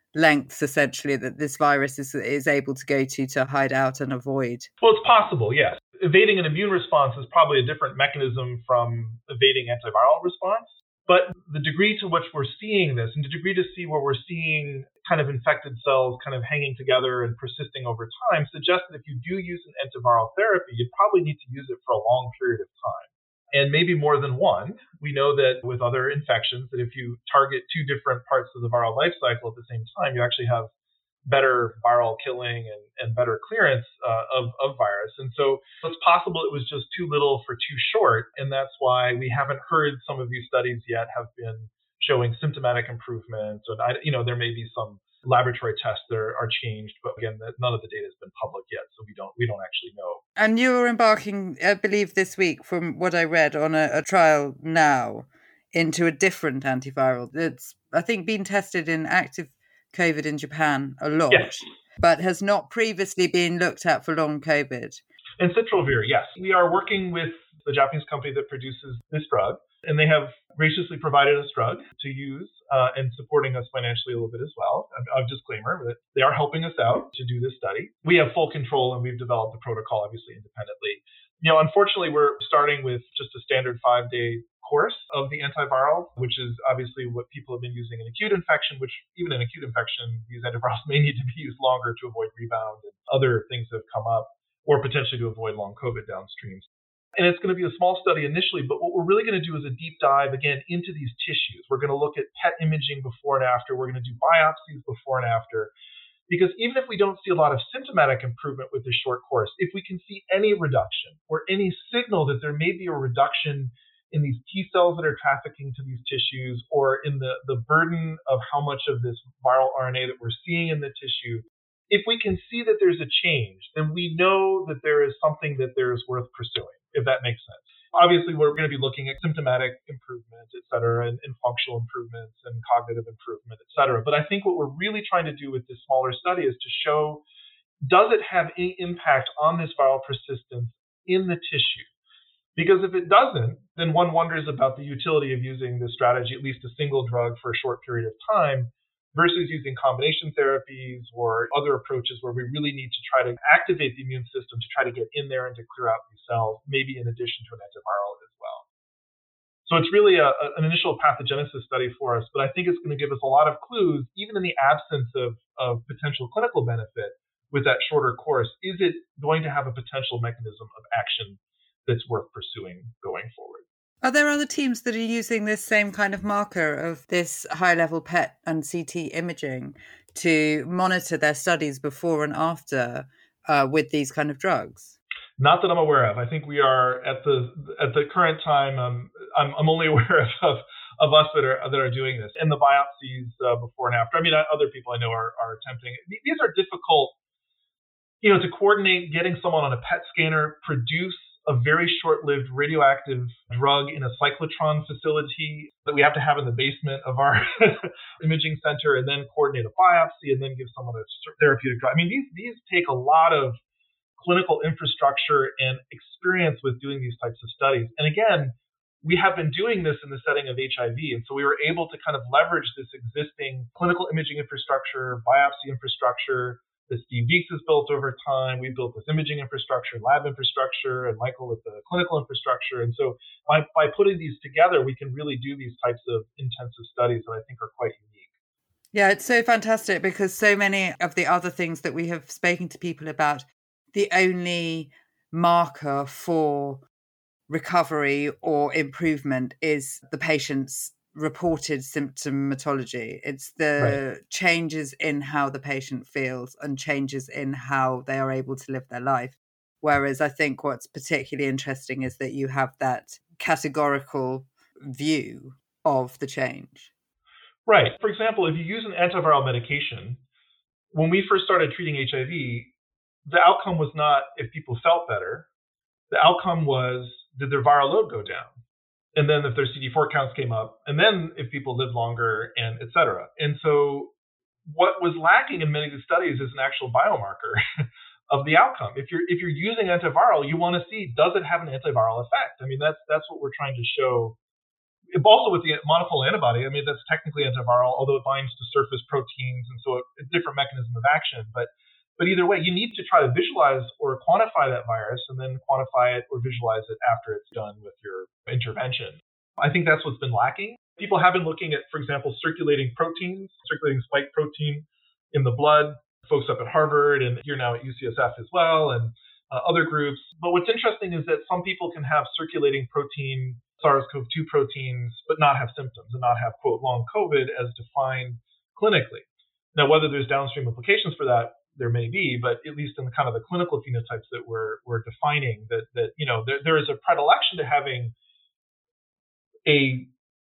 lengths, essentially, that this virus is able to go to hide out and avoid? Well, it's possible, yes. Evading an immune response is probably a different mechanism from evading antiviral response. But the degree to which we're seeing this, and the degree to see where we're seeing kind of infected cells kind of hanging together and persisting over time, suggests that if you do use an antiviral therapy, you probably need to use it for a long period of time. And maybe more than one. We know that with other infections, that if you target two different parts of the viral life cycle at the same time, you actually have better viral killing and better clearance of virus. And so it's possible it was just too little for too short. And that's why we haven't heard some of these studies yet have been showing symptomatic improvements. And there may be some laboratory tests that are changed, but again, none of the data has been public yet, so we don't actually know. And you're embarking, I believe, this week, from what I read, on a trial now into a different antiviral that's, I think, been tested in active COVID in Japan a lot, yes, but has not previously been looked at for long COVID. Ensitrelvir, yes. We are working with the Japanese company that produces this drug, and they have graciously provided us drug to use and supporting us financially a little bit as well. A disclaimer that they are helping us out to do this study. We have full control, and we've developed the protocol, obviously, independently. Unfortunately, we're starting with just a standard 5-day course of the antiviral, which is obviously what people have been using in acute infection, which even in acute infection, these antivirals may need to be used longer to avoid rebound and other things that have come up, or potentially to avoid long COVID downstreams. And it's going to be a small study initially, but what we're really going to do is a deep dive, again, into these tissues. We're going to look at PET imaging before and after. We're going to do biopsies before and after. Because even if we don't see a lot of symptomatic improvement with this short course, if we can see any reduction or any signal that there may be a reduction in these T cells that are trafficking to these tissues, or in the burden of how much of this viral RNA that we're seeing in the tissue, if we can see that there's a change, then we know that there is something that there's worth pursuing, if that makes sense. Obviously, we're going to be looking at symptomatic improvement, et cetera, and functional improvements and cognitive improvement, et cetera. But I think what we're really trying to do with this smaller study is to show, does it have any impact on this viral persistence in the tissue? Because if it doesn't, then one wonders about the utility of using this strategy, at least a single drug for a short period of time, versus using combination therapies or other approaches where we really need to try to activate the immune system to try to get in there and to clear out these cells, maybe in addition to an antiviral as well. So it's really an initial pathogenesis study for us, but I think it's going to give us a lot of clues, even in the absence of potential clinical benefit with that shorter course. Is it going to have a potential mechanism of action that's worth pursuing going forward? Are there other teams that are using this same kind of marker of this high-level PET and CT imaging to monitor their studies before and after with these kind of drugs? Not that I'm aware of. I think we are at the current time. I'm only aware of us that are doing this, and the biopsies before and after. I mean, other people I know are attempting. These are difficult, to coordinate getting someone on a PET scanner, produce a very short-lived radioactive drug in a cyclotron facility that we have to have in the basement of our imaging center, and then coordinate a biopsy and then give someone a therapeutic drug. I mean, these take a lot of clinical infrastructure and experience with doing these types of studies. And again, we have been doing this in the setting of HIV, and so we were able to kind of leverage this existing clinical imaging infrastructure, biopsy infrastructure, that Steve Deeks has built over time. We built this imaging infrastructure, lab infrastructure, and Michael with the clinical infrastructure. And so by putting these together, we can really do these types of intensive studies that I think are quite unique. Yeah, it's so fantastic because so many of the other things that we have spoken to people about, the only marker for recovery or improvement is the patient's reported symptomatology. It's the changes in how the patient feels and changes in how they are able to live their life. Whereas I think what's particularly interesting is that you have that categorical view of the change. Right. For example, if you use an antiviral medication, when we first started treating HIV, the outcome was not if people felt better. The outcome was, did their viral load go down? And then if their CD4 counts came up, and then if people lived longer, and et cetera. And so what was lacking in many of the studies is an actual biomarker of the outcome. If you're using antiviral, you want to see, does it have an antiviral effect? I mean, that's what we're trying to show Also with the monoclonal antibody, I mean, that's technically antiviral, although it binds to surface proteins, and so a different mechanism of action. But either way, you need to try to visualize or quantify that virus and then quantify it or visualize it after it's done with your intervention. I think that's what's been lacking. People have been looking at, for example, circulating proteins, circulating spike protein in the blood, folks up at Harvard and here now at UCSF as well, and other groups. But what's interesting is that some people can have circulating protein, SARS-CoV-2 proteins, but not have symptoms and not have, quote, long COVID as defined clinically. Now, whether there's downstream implications for that, there may be, but at least in the kind of the clinical phenotypes that we're defining, that there is a predilection to having a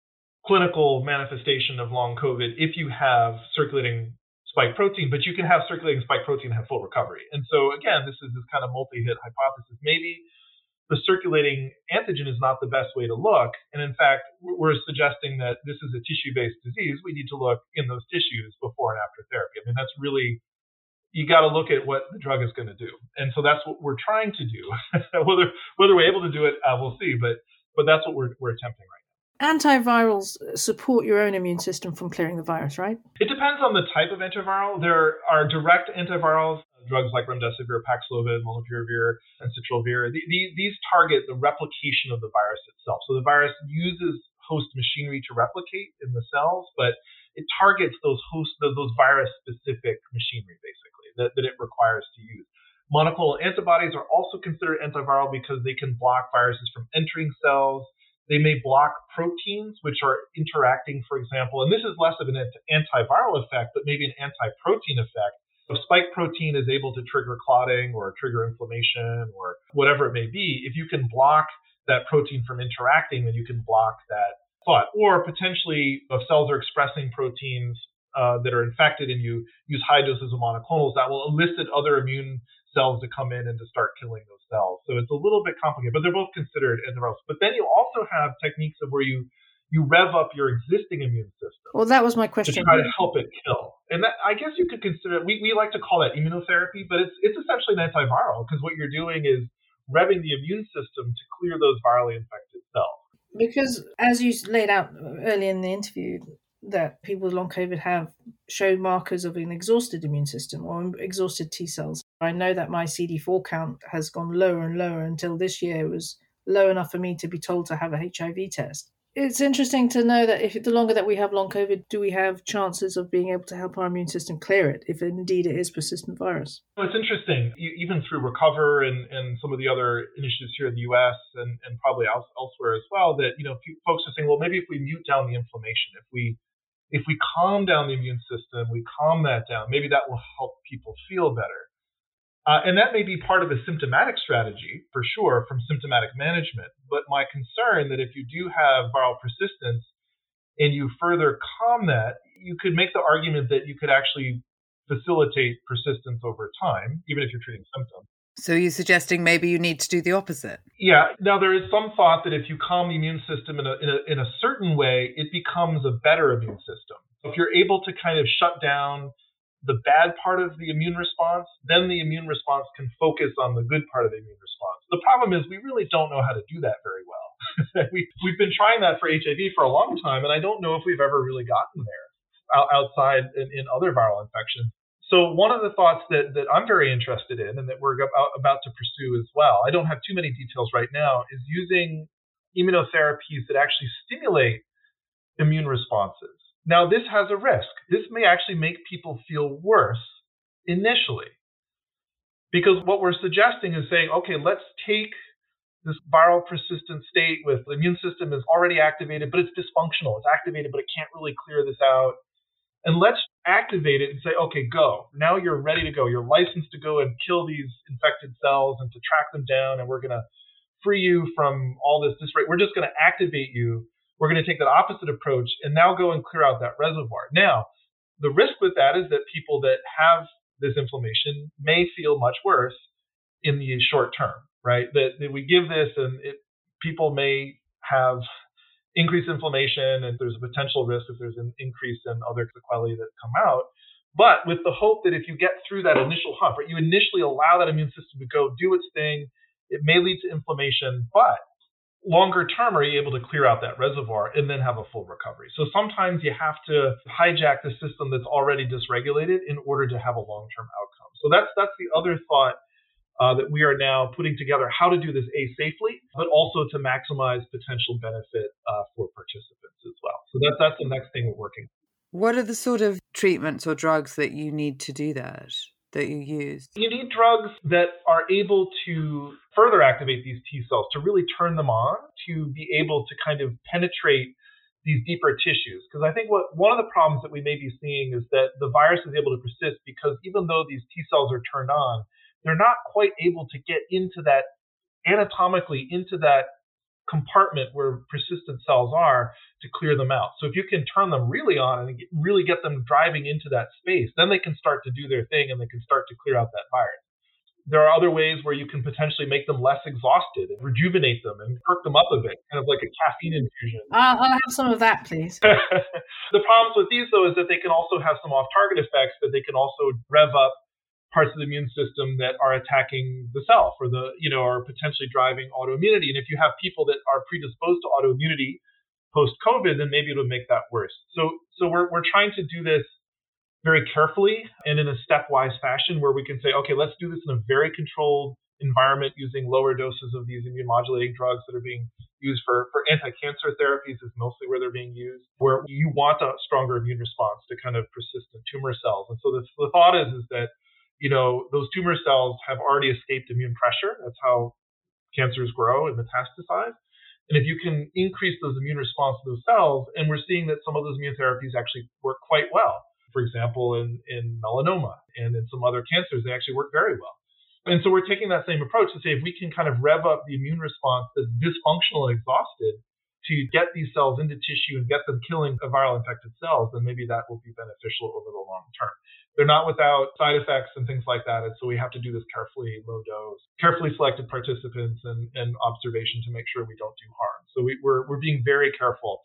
clinical manifestation of long COVID if you have circulating spike protein, but you can have circulating spike protein and have full recovery. And so again, this is this kind of multi-hit hypothesis. Maybe the circulating antigen is not the best way to look. And in fact, we're suggesting that this is a tissue-based disease. We need to look in those tissues before and after therapy. I mean, that's really, you got to look at what the drug is going to do. And so that's what we're trying to do. whether we're able to do it, we'll see. But that's what we're attempting right now. Antivirals support your own immune system from clearing the virus, right? It depends on the type of antiviral. There are direct antivirals, drugs like remdesivir, Paxlovid, molnupiravir, and citralvir. These target the replication of the virus itself. So the virus uses host machinery to replicate in the cells, but it targets those virus-specific machinery, basically, that it requires to use. Monoclonal antibodies are also considered antiviral because they can block viruses from entering cells. They may block proteins which are interacting, for example, and this is less of an antiviral effect, but maybe an anti-protein effect. If spike protein is able to trigger clotting or trigger inflammation or whatever it may be, if you can block that protein from interacting, then you can block that thought. Or potentially, if cells are expressing proteins that are infected and you use high doses of monoclonals, that will elicit other immune cells to come in and to start killing those cells. So it's a little bit complicated, but they're both considered antivirals. But then you also have techniques of where you rev up your existing immune system. Well, that was my question. To try to help it kill. And that, I guess you could consider it, we like to call that immunotherapy, but it's essentially an antiviral because what you're doing is revving the immune system to clear those virally infected cells. Because as you laid out early in the interview, that people with long COVID have shown markers of an exhausted immune system or exhausted T cells. I know that my CD4 count has gone lower and lower until this year it was low enough for me to be told to have a HIV test. It's interesting to know that if the longer that we have long COVID, do we have chances of being able to help our immune system clear it, if indeed it is persistent virus? Well, it's interesting, even through Recover and some of the other initiatives here in the U.S. and probably elsewhere as well, that folks are saying, well, maybe if we mute down the inflammation, if we calm down the immune system, we calm that down, maybe that will help people feel better. And that may be part of a symptomatic strategy, for sure, from symptomatic management. But my concern that if you do have viral persistence and you further calm that, you could make the argument that you could actually facilitate persistence over time, even if you're treating symptoms. So you're suggesting maybe you need to do the opposite? Yeah. Now, there is some thought that if you calm the immune system in a certain way, it becomes a better immune system. If you're able to kind of shut down the bad part of the immune response, then the immune response can focus on the good part of the immune response. The problem is we really don't know how to do that very well. We've been trying that for HIV for a long time, and I don't know if we've ever really gotten there outside in other viral infections. So one of the thoughts that I'm very interested in and that we're about to pursue as well, I don't have too many details right now, is using immunotherapies that actually stimulate immune responses. Now, this has a risk. This may actually make people feel worse initially. Because what we're suggesting is saying, okay, let's take this viral persistent state with the immune system is already activated, but it's dysfunctional. It's activated, but it can't really clear this out. And let's activate it and say, okay, go. Now you're ready to go. You're licensed to go and kill these infected cells and to track them down, and we're going to free you from all this. We're just going to activate you. We're going to take that opposite approach and now go and clear out that reservoir. Now, the risk with that is that people that have this inflammation may feel much worse in the short term, right? That we give this and people may have increased inflammation and there's a potential risk if there's an increase in other sequelae that come out. But with the hope that if you get through that initial hump, right, you initially allow that immune system to go do its thing, it may lead to inflammation, but longer term, are you able to clear out that reservoir and then have a full recovery? So sometimes you have to hijack the system that's already dysregulated in order to have a long-term outcome. So that's the other thought that we are now putting together, how to do this safely, but also to maximize potential benefit for participants as well. So that's the next thing we're working on. What are the sort of treatments or drugs that you need to do that you use? You need drugs that are able to further activate these T cells, to really turn them on, to be able to kind of penetrate these deeper tissues. Because I think one of the problems that we may be seeing is that the virus is able to persist because even though these T cells are turned on, they're not quite able to get into that, anatomically, into that compartment where persistent cells are to clear them out. So if you can turn them really on and really get them driving into that space, then they can start to do their thing and they can start to clear out that virus. There are other ways where you can potentially make them less exhausted and rejuvenate them and perk them up a bit, kind of like a caffeine infusion. I'll have some of that, please. The problems with these, though, is that they can also have some off-target effects, that they can also rev up parts of the immune system that are attacking the self or or potentially driving autoimmunity. And if you have people that are predisposed to autoimmunity post-COVID, then maybe it'll make that worse. So we're trying to do this very carefully and in a stepwise fashion where we can say, okay, let's do this in a very controlled environment using lower doses of these immune modulating drugs that are being used for anti-cancer therapies is mostly where they're being used, where you want a stronger immune response to kind of persistent tumor cells. And so the thought is that those tumor cells have already escaped immune pressure. That's how cancers grow and metastasize. And if you can increase those immune response to those cells, and we're seeing that some of those immune therapies actually work quite well. For example, in melanoma and in some other cancers, they actually work very well. And so we're taking that same approach to say if we can kind of rev up the immune response that's dysfunctional and exhausted to get these cells into tissue and get them killing viral infected cells, then maybe that will be beneficial over the long term. They're not without side effects and things like that. And so we have to do this carefully, low dose, carefully selected participants and observation to make sure we don't do harm. So we're being very careful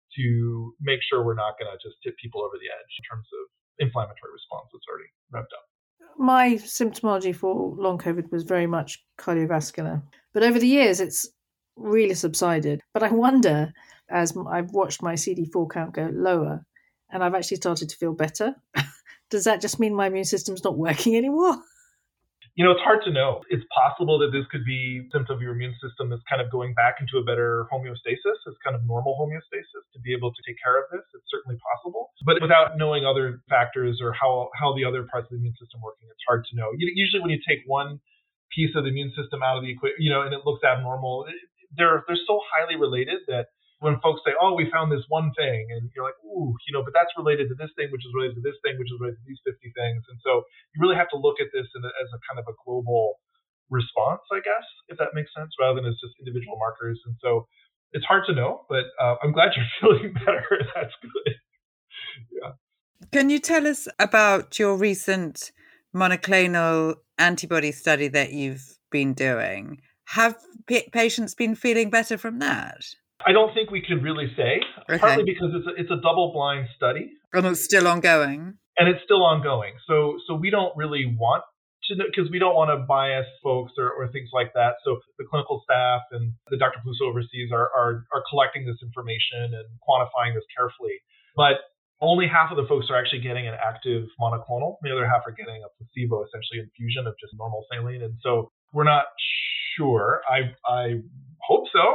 to make sure we're not going to just tip people over the edge in terms of inflammatory response that's already revved up. My symptomology for long COVID was very much cardiovascular. But over the years, it's really subsided. But I wonder, as I've watched my CD4 count go lower, and I've actually started to feel better, does that just mean my immune system's not working anymore? It's hard to know. It's possible that this could be a symptom of your immune system that's kind of going back into a better homeostasis, as kind of normal homeostasis, to be able to take care of this. It's certainly possible. But without knowing other factors or how the other parts of the immune system are working, it's hard to know. Usually when you take one piece of the immune system out of the equation, and it looks abnormal, they're so highly related that when folks say, oh, we found this one thing, and you're like, ooh, but that's related to this thing, which is related to this thing, which is related to these 50 things. And so you really have to look at this as a kind of a global response, I guess, if that makes sense, rather than as just individual markers. And so it's hard to know, but I'm glad you're feeling better. That's good. Yeah. Can you tell us about your recent monoclonal antibody study that you've been doing? Have patients been feeling better from that? I don't think we can really say, partly because it's a double-blind study. And it's still ongoing. And it's still ongoing. So we don't really want to know, because we don't want to bias folks or things like that. So the clinical staff and the Dr. Peluso oversees are collecting this information and quantifying this carefully. But only half of the folks are actually getting an active monoclonal. The other half are getting a placebo, essentially infusion of just normal saline. And so we're not sure. I hope so.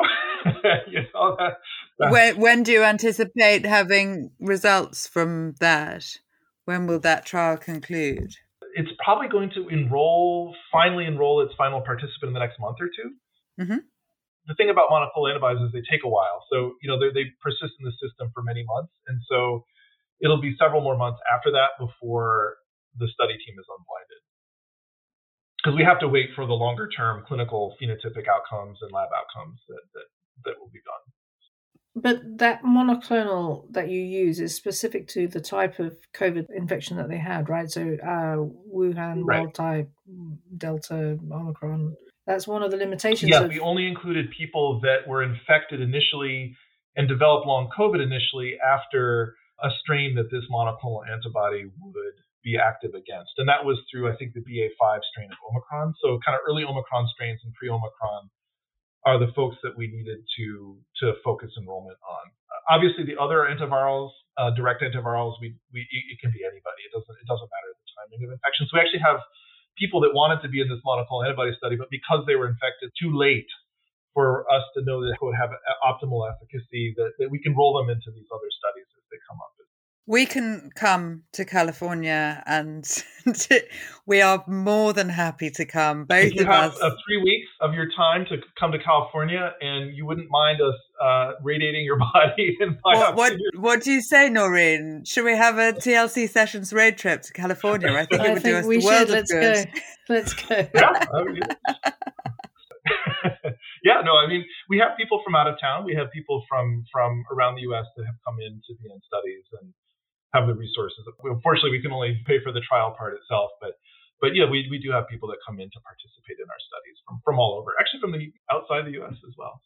When do you anticipate having results from that? When will that trial conclude? It's probably going to finally enroll its final participant in the next month or two. Mm-hmm. The thing about monoclonal antibodies is they take a while. So, they persist in the system for many months. And so it'll be several more months after that before the study team is unblinded. Because we have to wait for the longer term clinical phenotypic outcomes and lab outcomes that will be done. But that monoclonal that you use is specific to the type of COVID infection that they had, right? So Wuhan, right. Wild type, Delta, Omicron. That's one of the limitations. Yeah, we only included people that were infected initially and developed long COVID initially after a strain that this monoclonal antibody would be active against. And that was through, I think, the BA.5 strain of Omicron. So kind of early Omicron strains and pre-Omicron are the folks that we needed to focus enrollment on. Obviously, the other antivirals, direct antivirals, it can be anybody. It doesn't matter the timing of infection. So we actually have people that wanted to be in this monoclonal antibody study, but because they were infected too late for us to know that it would have optimal efficacy, that we can roll them into these other studies as they come up. We can come to California, and we are more than happy to come. Both if you of have us. 3 weeks of your time to come to California, and you wouldn't mind us radiating your body. And what do you say, Noreen? Should we have a TLC Sessions road trip to California? I think it would do us the world of good. Let's go. Yeah, no, I mean, we have people from out of town. We have people from around the U.S. that have come in to be in studies and have the resources. Unfortunately, we can only pay for the trial part itself, but yeah, we do have people that come in to participate in our studies from all over, actually from the outside the U.S. as well.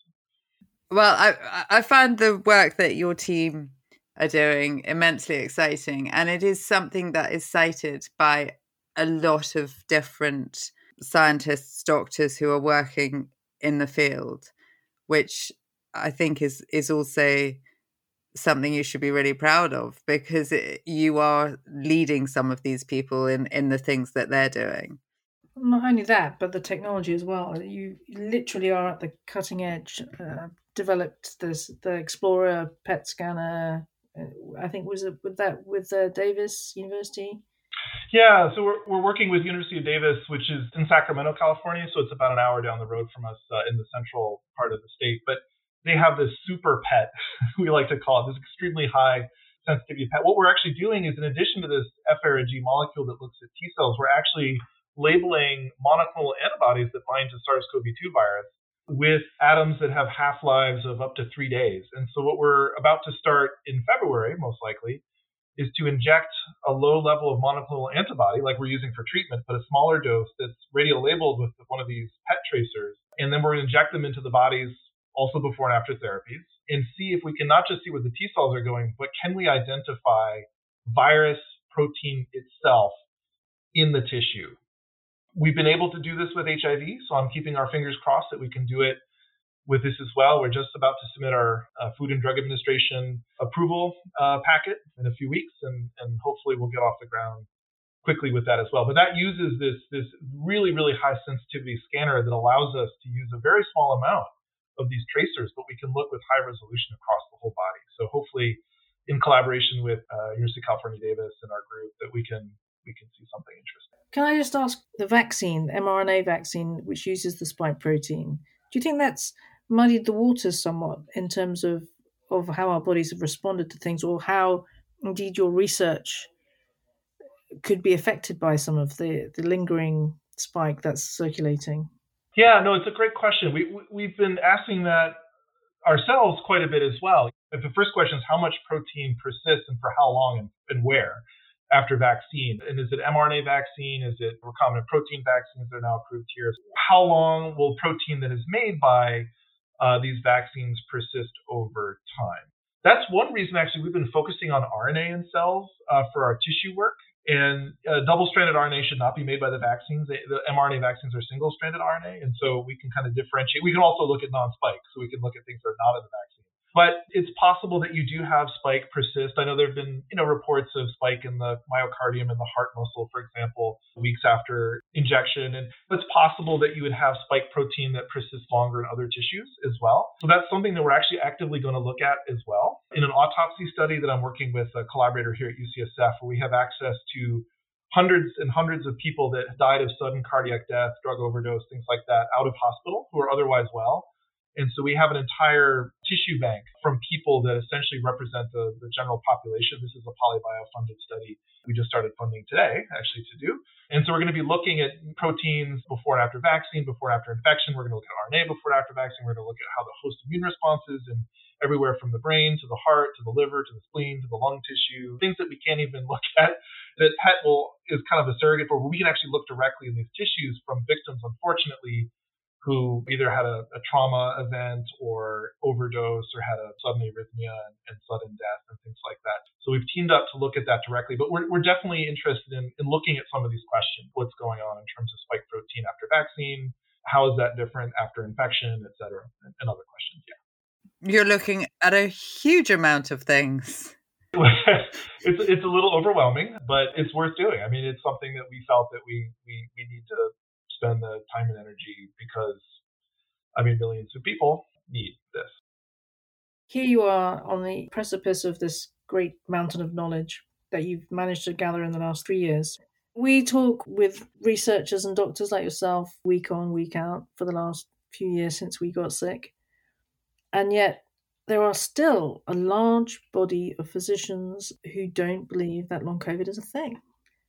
Well, I find the work that your team are doing immensely exciting, and it is something that is cited by a lot of different scientists, doctors who are working in the field, which I think is also something you should be really proud of, because you are leading some of these people in the things that they're doing. Not only that, but the technology as well. You literally are at the cutting edge. Developed the Explorer PET scanner. I think was it with Davis University. Yeah, so we're working with University of Davis, which is in Sacramento, California. So it's about an hour down the road from us in the central part of the state. But they have this super PET, we like to call it, this extremely high sensitivity PET. What we're actually doing is, in addition to this FARG molecule that looks at T cells, we're actually labeling monoclonal antibodies that bind to SARS-CoV-2 virus with atoms that have half-lives of up to 3 days. And so what we're about to start in February, most likely, is to inject a low level of monoclonal antibody, like we're using for treatment, but a smaller dose that's radio-labeled with one of these PET tracers. And then we're going to inject them into the bodies also before and after therapies, and see if we can not just see where the T cells are going, but can we identify virus protein itself in the tissue. We've been able to do this with HIV, so I'm keeping our fingers crossed that we can do it with this as well. We're just about to submit our Food and Drug Administration approval packet in a few weeks, and hopefully we'll get off the ground quickly with that as well. But that uses this really, really high sensitivity scanner that allows us to use a very small amount of these tracers, but we can look with high resolution across the whole body. So hopefully, in collaboration with University of California, Davis and our group, that we can see something interesting. Can I just ask, the vaccine, mRNA vaccine, which uses the spike protein, do you think that's muddied the waters somewhat in terms of how our bodies have responded to things, or how indeed your research could be affected by some of the lingering spike that's circulating? Yeah, no, it's a great question. We've been asking that ourselves quite a bit as well. The first question is how much protein persists and for how long and where after vaccine. And is it mRNA vaccine? Is it recombinant protein vaccines that are now approved here? How long will protein that is made by these vaccines persist over time? That's one reason, actually, we've been focusing on RNA in cells for our tissue work. And double-stranded RNA should not be made by the vaccines. The mRNA vaccines are single-stranded RNA, and so we can kind of differentiate. We can also look at non-spike, so we can look at things that are not in the vaccine. But it's possible that you do have spike persist. I know there have been, reports of spike in the myocardium and the heart muscle, for example, weeks after injection. And it's possible that you would have spike protein that persists longer in other tissues as well. So that's something that we're actually actively going to look at as well. In an autopsy study that I'm working with a collaborator here at UCSF, where we have access to hundreds and hundreds of people that died of sudden cardiac death, drug overdose, things like that, out of hospital who are otherwise well. And so we have an entire tissue bank from people that essentially represent the general population. This is a PolyBio-funded study we just started funding today, actually, to do. And so we're going to be looking at proteins before and after vaccine, before and after infection. We're going to look at RNA before and after vaccine. We're going to look at how the host immune responses and everywhere from the brain to the heart to the liver to the spleen to the lung tissue, things that we can't even look at, that PET is kind of a surrogate for, where we can actually look directly in these tissues from victims, unfortunately, who either had a trauma event or overdose or had a sudden arrhythmia and sudden death and things like that. So we've teamed up to look at that directly, but we're definitely interested in looking at some of these questions. What's going on in terms of spike protein after vaccine, How is that different after infection, et cetera, and other questions. Yeah. You're looking at a huge amount of things. It's a little overwhelming, but it's worth doing. I mean, it's something that we felt that we need to spend the time and energy because, I mean, millions of people need this. Here you are on the precipice of this great mountain of knowledge that you've managed to gather in the last 3 years. We talk with researchers and doctors like yourself week on, week out for the last few years since we got sick. And yet there are still a large body of physicians who don't believe that long COVID is a thing.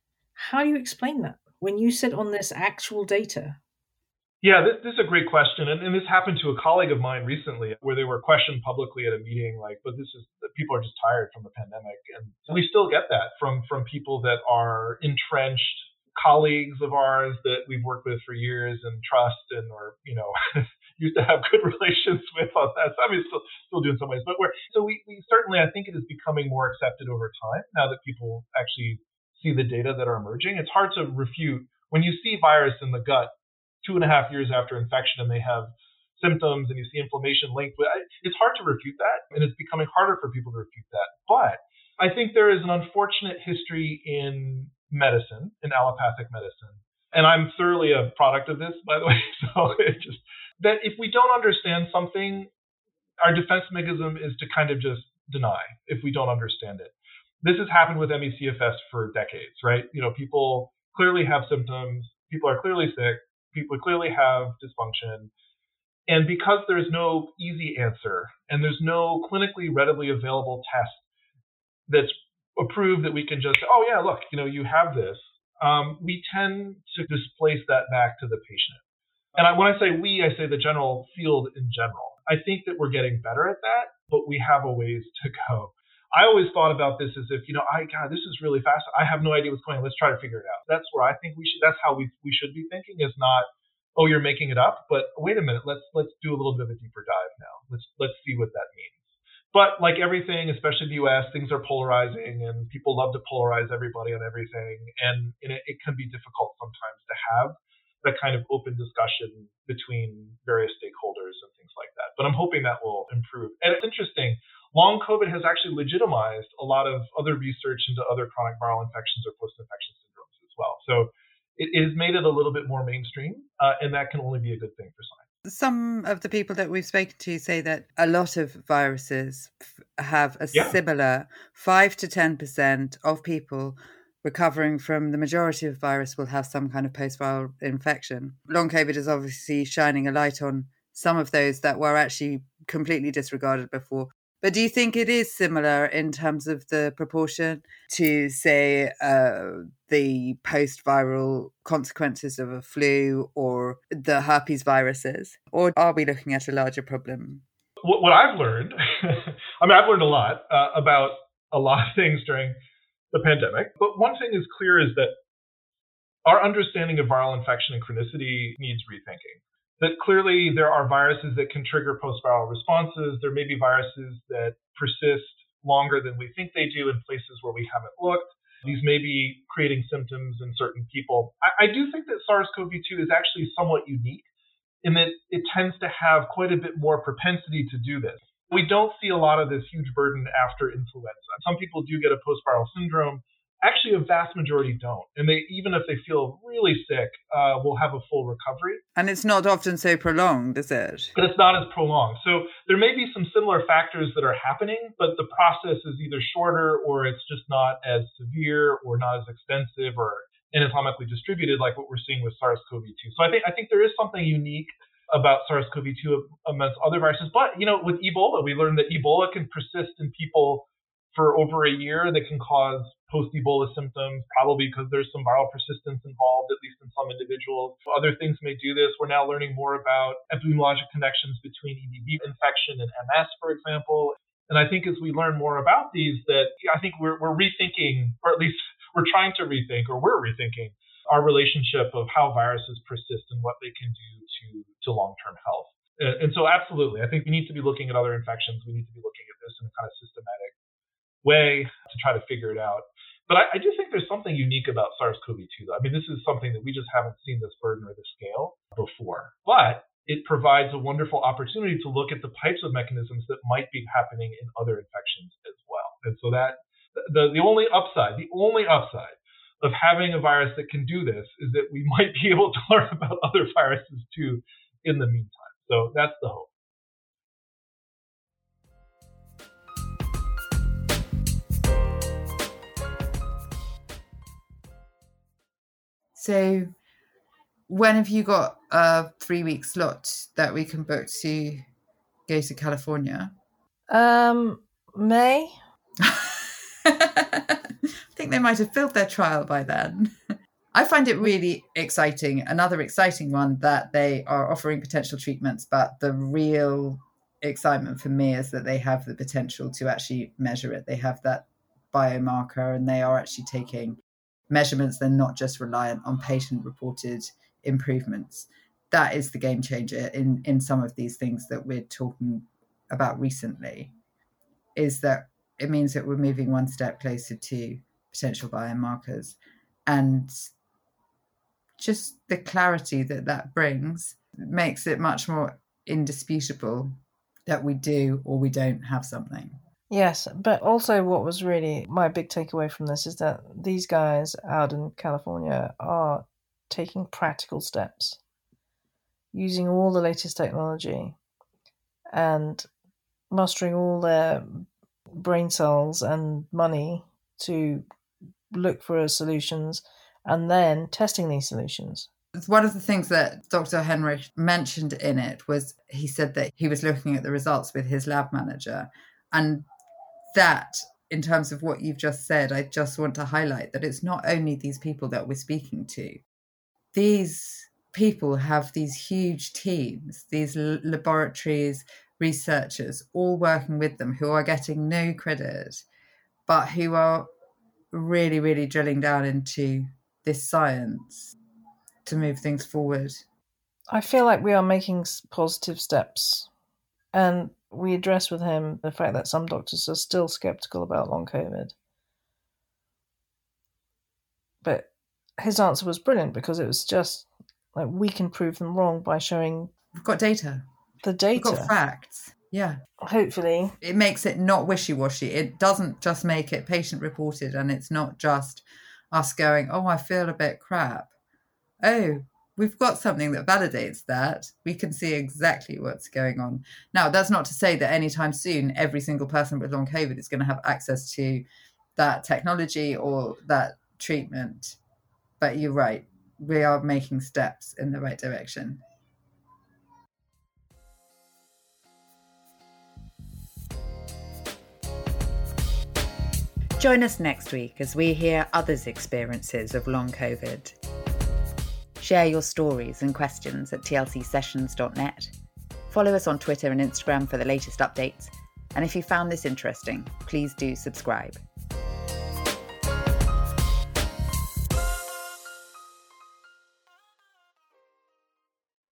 How do you explain that when you sit on this actual data? Yeah, this is a great question. And this happened to a colleague of mine recently where they were questioned publicly at a meeting like, but people are just tired from the pandemic. And we still get that from people that are entrenched colleagues of ours that we've worked with for years and trust and or, used to have good relations with on that. So, I mean, still do in some ways, but we certainly, I think it is becoming more accepted over time now that people actually see the data that are emerging. It's hard to refute when you see virus in the gut 2.5 years after infection and they have symptoms and you see inflammation linked with it's hard to refute that. And it's becoming harder for people to refute that. But I think there is an unfortunate history in medicine, in allopathic medicine. And I'm thoroughly a product of this, by the way. So that if we don't understand something, our defense mechanism is to kind of just deny if we don't understand it. This has happened with ME/CFS for decades, right? People clearly have symptoms. People are clearly sick. People clearly have dysfunction. And because there's no easy answer and there's no clinically readily available test that's approved that we can just say, oh, yeah, look, you have this, we tend to displace that back to the patient. And when I say we, I say the general field in general. I think that we're getting better at that, but we have a ways to go. I always thought about this as if, God, this is really fast. I have no idea what's going on. Let's try to figure it out. That's where I think that's how we should be thinking is not, oh, you're making it up, but wait a minute, let's do a little bit of a deeper dive now. Let's see what that means. But like everything, especially the US, things are polarizing and people love to polarize everybody on everything. And it can be difficult sometimes to have that kind of open discussion between various stakeholders and things like that. But I'm hoping that will improve. And it's interesting. Long COVID has actually legitimized a lot of other research into other chronic viral infections or post-infection syndromes as well. So it has made it a little bit more mainstream, and that can only be a good thing for science. Some of the people that we've spoken to say that a lot of viruses have a similar 5 to 10% of people recovering from the majority of virus will have some kind of post-viral infection. Long COVID is obviously shining a light on some of those that were actually completely disregarded before. But do you think it is similar in terms of the proportion to, say, the post-viral consequences of a flu or the herpes viruses? Or are we looking at a larger problem? What I've learned, I've learned a lot about a lot of things during the pandemic. But one thing is clear is that our understanding of viral infection and chronicity needs rethinking. That clearly there are viruses that can trigger post-viral responses. There may be viruses that persist longer than we think they do in places where we haven't looked. These may be creating symptoms in certain people. I do think that SARS-CoV-2 is actually somewhat unique in that it tends to have quite a bit more propensity to do this. We don't see a lot of this huge burden after influenza. Some people do get a post-viral syndrome. Actually, a vast majority don't. And even if they feel really sick, will have a full recovery. And it's not often so prolonged, is it? But it's not as prolonged. So there may be some similar factors that are happening, but the process is either shorter or it's just not as severe or not as extensive or anatomically distributed like what we're seeing with SARS-CoV-2. So I think there is something unique about SARS-CoV-2 amongst other viruses. But, with Ebola, we learned that Ebola can persist in people for over a year that can cause post-Ebola symptoms, probably because there's some viral persistence involved, at least in some individuals. Other things may do this. We're now learning more about epidemiologic connections between EBV infection and MS, for example. And I think as we learn more about these, that I think we're rethinking, or at least we're trying to rethink, or we're rethinking our relationship of how viruses persist and what they can do to long-term health. And so absolutely, I think we need to be looking at other infections. We need to be looking at this in a kind of systematic way to try to figure it out. But I do think there's something unique about SARS-CoV-2, though. I mean, this is something that we just haven't seen this burden or this scale before. But it provides a wonderful opportunity to look at the types of mechanisms that might be happening in other infections as well. And so that the only upside of having a virus that can do this is that we might be able to learn about other viruses too in the meantime. So that's the hope. So when have you got a 3-week slot that we can book to go to California? May. I think they might have filled their trial by then. I find it really exciting. Another exciting one that they are offering potential treatments, but the real excitement for me is that they have the potential to actually measure it. They have that biomarker and they are actually taking measurements. They're not just reliant on patient-reported improvements. That is the game changer in some of these things that we're talking about recently, is that it means that we're moving one step closer to potential biomarkers, and just the clarity that brings makes it much more indisputable that we do or we don't have something. Yes, but also what was really my big takeaway from this is that these guys out in California are taking practical steps, using all the latest technology and mustering all their brain cells and money to look for solutions and then testing these solutions. One of the things that Dr. Henrich mentioned in it was he said that he was looking at the results with his lab manager. And that, in terms of what you've just said, I just want to highlight that it's not only these people that we're speaking to. These people have these huge teams, these laboratories, researchers, all working with them who are getting no credit, but who are really, really drilling down into this science to move things forward. I feel like we are making positive steps. And we address with him the fact that some doctors are still skeptical about long COVID. But his answer was brilliant because it was just like, we can prove them wrong by showing... We've got data. The data. We've got facts. Yeah. Hopefully. It makes it not wishy-washy. It doesn't just make it patient-reported, and it's not just us going, oh, I feel a bit crap. Oh, we've got something that validates that. We can see exactly what's going on. Now, that's not to say that anytime soon, every single person with long COVID is going to have access to that technology or that treatment. But you're right. We are making steps in the right direction. Join us next week as we hear others' experiences of long COVID. Share your stories and questions at tlcsessions.net. Follow us on Twitter and Instagram for the latest updates. And if you found this interesting, please do subscribe.